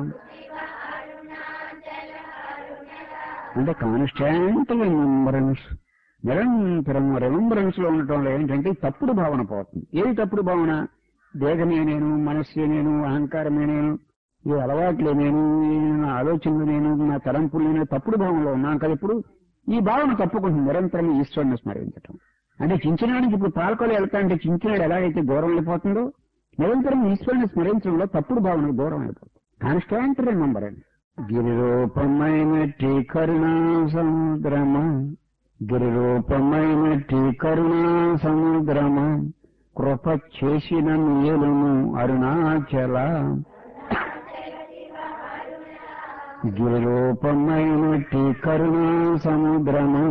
అంటే కాన్స్టాంట్ రిమెంబరెన్స్, నిరంతరం రిమెంబరెన్స్ లో ఉండటంలో ఏంటంటే తప్పుడు భావన పోతుంది. ఏది తప్పుడు భావన? దేహమే నేను, మనస్సే నేను, అహంకారమే నేను, ఈ అలవాట్లే నేను, నా ఆలోచనలు నేను, నా తలంపులు నేను, తప్పుడు భావనలో ఉన్నాను కదా. ఇప్పుడు ఈ భావన తప్పుకుంటుంది. నిరంతరం ఈశ్వరుని స్మరించటం అంటే చించినాడికి ఇప్పుడు పాల్కొలు వెళ్తా అంటే చించినాడు ఎలాగైతే దూరం వెళ్ళిపోతుందో, నిరంతరం ఈశ్వరుని స్మరించడంలో తప్పుడు భావనకు దూరం అయిపోతుంది. Constant remembrance. గిరిరూపమైనటి కరుణా సముద్రమా, గిరిరూపమైనటి కరుణా సముద్రమా, కృప చేసిన మేలును అరుణాచల. గిరిరూపమైనట్టి కరుణా సముద్రము.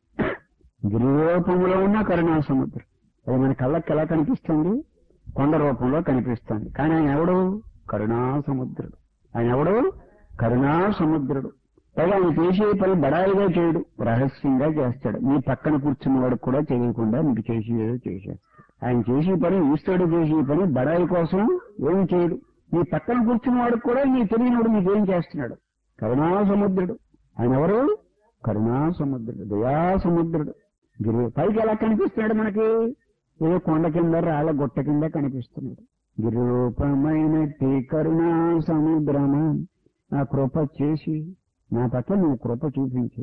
గిరిరూపంలో ఉన్న కరుణా సముద్రం అది మన కళ్ళకి ఎలా కనిపిస్తుంది? కొండ రూపంలో కనిపిస్తుంది. కానీ ఆయన ఎవడు? కరుణా సముద్రుడు. ఆయన ఎవడు? కరుణా సముద్రుడు. పైగా ఆయన చేసే పని బడాయిగా చేయడు, రహస్యంగా చేస్తాడు. మీ పక్కన కూర్చున్న వాడికి కూడా చేయకుండా మీకు చేసి ఏదో చేసేస్తాడు. ఆయన చేసే పని, ఈశ్వరుడు చేసే పని బడాయి కోసం ఏం చేయడు. మీ పక్కన కూర్చున్న వాడికి కూడా నీ తెలియనివాడు మీకేం చేస్తున్నాడు? కరుణా సముద్రుడు. ఆయన ఎవరు? కరుణా సముద్రుడు, దయా సముద్రుడు. గిరి పైకి ఎలా కనిపిస్తున్నాడు మనకి? ఏదో కొండ కింద రాళ్ళ గుట్ట కింద కనిపిస్తున్నాడు. గిరిరూపమైనట్టి కరుణా సముద్రమా, నా కృప చేసి నా పట్ల నువ్వు కృప చూపించి,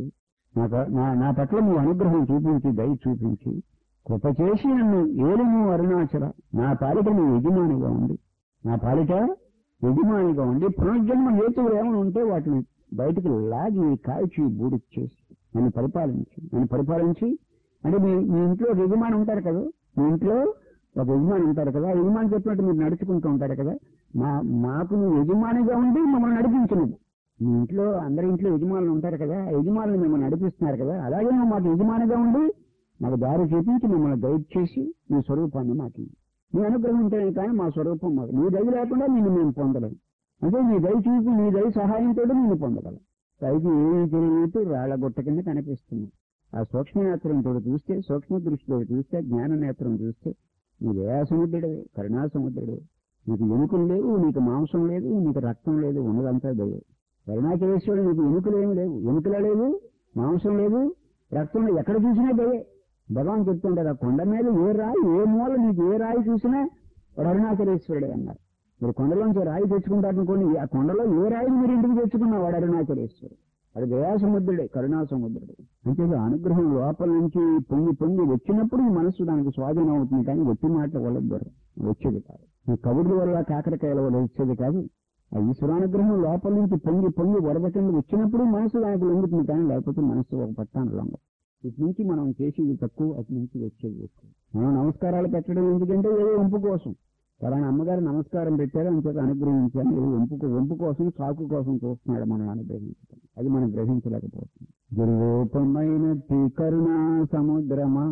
నా పట్ల నువ్వు అనుగ్రహం చూపించి, దయ చూపించి, కృప చేసి నన్ను ఏలుము అరుణాచల. నా పాలిట నువ్వు యజమానిగా ఉండి, నా పాలిట యజమానిగా ఉండి పునర్జన్మ హేతువులు ఏమైనా ఉంటే వాటిని బయటికి లాగి కాల్చి బూడిచ్చేసి నన్ను పరిపాలించి నన్ను పరిపాలించి అంటే మీ మీ ఇంట్లో ఒక యజమాని ఉంటారు కదా, మీ ఇంట్లో ఒక యజమాని ఉంటారు కదా, ఆ యజమాని చెప్పినట్టు మీరు నడుచుకుంటూ ఉంటారు కదా. మా మాకు నువ్వు యజమానిగా ఉండి మమ్మల్ని నడిపించినది. మీ ఇంట్లో అందరి ఇంట్లో యజమానులు ఉంటారు కదా, ఆ యజమానులు మిమ్మల్ని నడిపిస్తున్నారు కదా, అలాగే నువ్వు మాకు యజమానిగా ఉండి మాకు దారి చూపించి మమ్మల్ని గైడ్ చేసి నీ స్వరూపాన్ని మాకు నీ అనుగ్రహం ఉంటేనే కానీ మా స్వరూపం మాకు, నీ దయ లేకుండా నిన్ను మేము పొందలేము. అంటే నీ దయ చూపి నీ దయ సహాయంతో నిన్ను పొందగలం. పైకి ఏమి తెలియనట్టు రాళ్ల గుట్ట కింద కనిపిస్తుంది. ఆ సూక్ష్మ నేత్రంతో చూస్తే, సూక్ష్మ దృష్టితో చూస్తే, జ్ఞాన నేత్రం చూస్తే నీ దయా సముద్రుడే, కరుణా సముద్రుడే. నీకు ఎముకలు లేవు, నీకు మాంసం లేదు, నీకు రక్తం లేదు, ఉన్నదంతా దయ. అరుణాచలేశ్వరుడు నీకు ఎముకలు ఏమి లేవు, ఎముకల లేదు, మాంసం లేదు, రక్తం లేదు, ఎక్కడ చూసినా దయే. భగవాన్ చెప్తుంటారు ఆ కొండ మీద ఏ రాయి, ఏ మూల నీకు ఏ రాయి చూసినా వాడు అరుణాచలేశ్వరుడే అన్నారు. మీరు కొండలోంచి రాయి తెచ్చుకుంటారు అనుకోండి, ఆ కొండలో ఏ రాయిని మీరు ఇంటికి తెచ్చుకున్నా వాడు అరుణాచలేశ్వరుడు. అది దయా సముద్రుడే, కరుణా సముద్రుడే. అంటే అనుగ్రహం లోపల నుంచి పొంగి పొంగి వచ్చినప్పుడు ఈ మనస్సు దానికి స్వాధీనం అవుతుంది. కానీ ఒట్టి మాటల వల్ల దొర వచ్చేది కాదు, ఈ కబుర్ల వల్ల కాకరకాయల వల్ల వచ్చేది కాదు. ఆ ఈశ్వరానుగ్రహం లోపల నుంచి పొంగి పొంగి వరద కింద వచ్చినప్పుడు మనసు దానికి లొంగుతుంది. కానీ లేకపోతే మనసు ఒక పట్టాను లొంగ. ఇటు నుంచి మనం చేసేది తక్కువ, అటు నుంచి వచ్చేది ఎక్కువ. మనం నమస్కారాలు పెట్టడం ఎందుకంటే ఏదో వంపు కోసం. ఫలానా అమ్మగారు నమస్కారం పెట్టారు అంచేత అనుగ్రహించాను, ఏదో వంపు వంపు కోసం, సాకు కోసం చూస్తున్నాడు మనం అనుగ్రహించడం. అది మనం గ్రహించలేకపోతుంది. గిరిరూపమైనట్టి కరుణా సముద్రమా,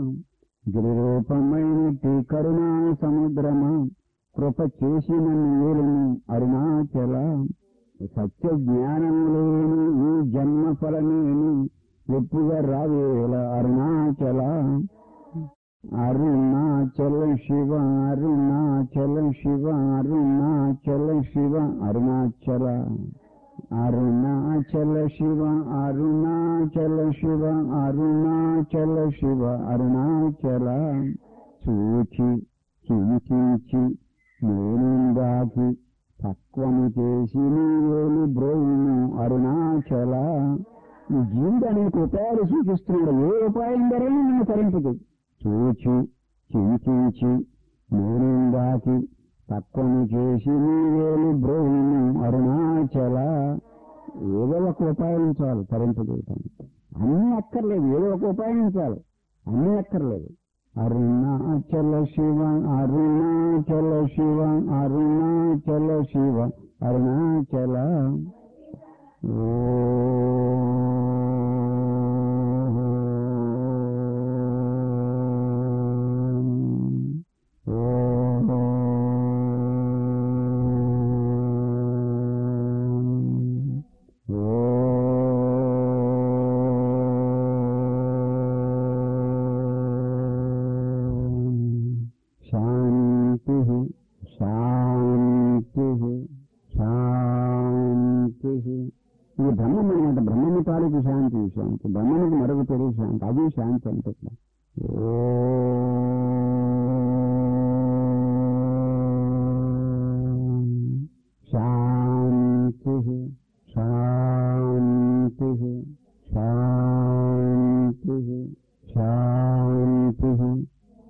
గిరిరూపమైనట్టి కరుణా సముద్రమా, కృప చేసి నన్ను ఏలును అరుణాచల. సత్య జ్ఞానం లేని ఈ జన్మ ఫలమేని ఎప్పుగా రావేల అరుణాచల. అరుణాచల శివ, అరుణాచల శివ, అరుణాచల శివ, అరుణాచల. అరుణాచల శివ, అరుణాచల శివ, అరుణాచల శివ, అరుణాచల. చూచి చింతించి నేనుందాకి తక్కువను చేసి నీవేలు బ్రోవును అరుణాచల. ఈ జీవుడు అనేక ఉపాయాలు సూచిస్తున్నాడు. ఏ ఉపాయం ధర నేను తరింపుతుంది. చూచి చింతించి నేనుందాకి తక్కువను చేసి నీవేలు బ్రోవును అరుణాచల. ఏదో ఒక ఉపాయం చాలు తరింపజేయటానికి. అన్నీ అక్కర్లేదు, ఏదో ఒక ఉపాయం చాలు, అన్నీ అక్కర్లేదు. అరుణాచల శివ, అరుణాచల శివ, అరుణాచల శివ, అరుణాచల. ఓ శాంతి. బ్రహ్మము తాలూకు శాంతి, శాంతి బ్రహ్మముకు మరొక తెలియ శాంతి, అది శాంతి అంటే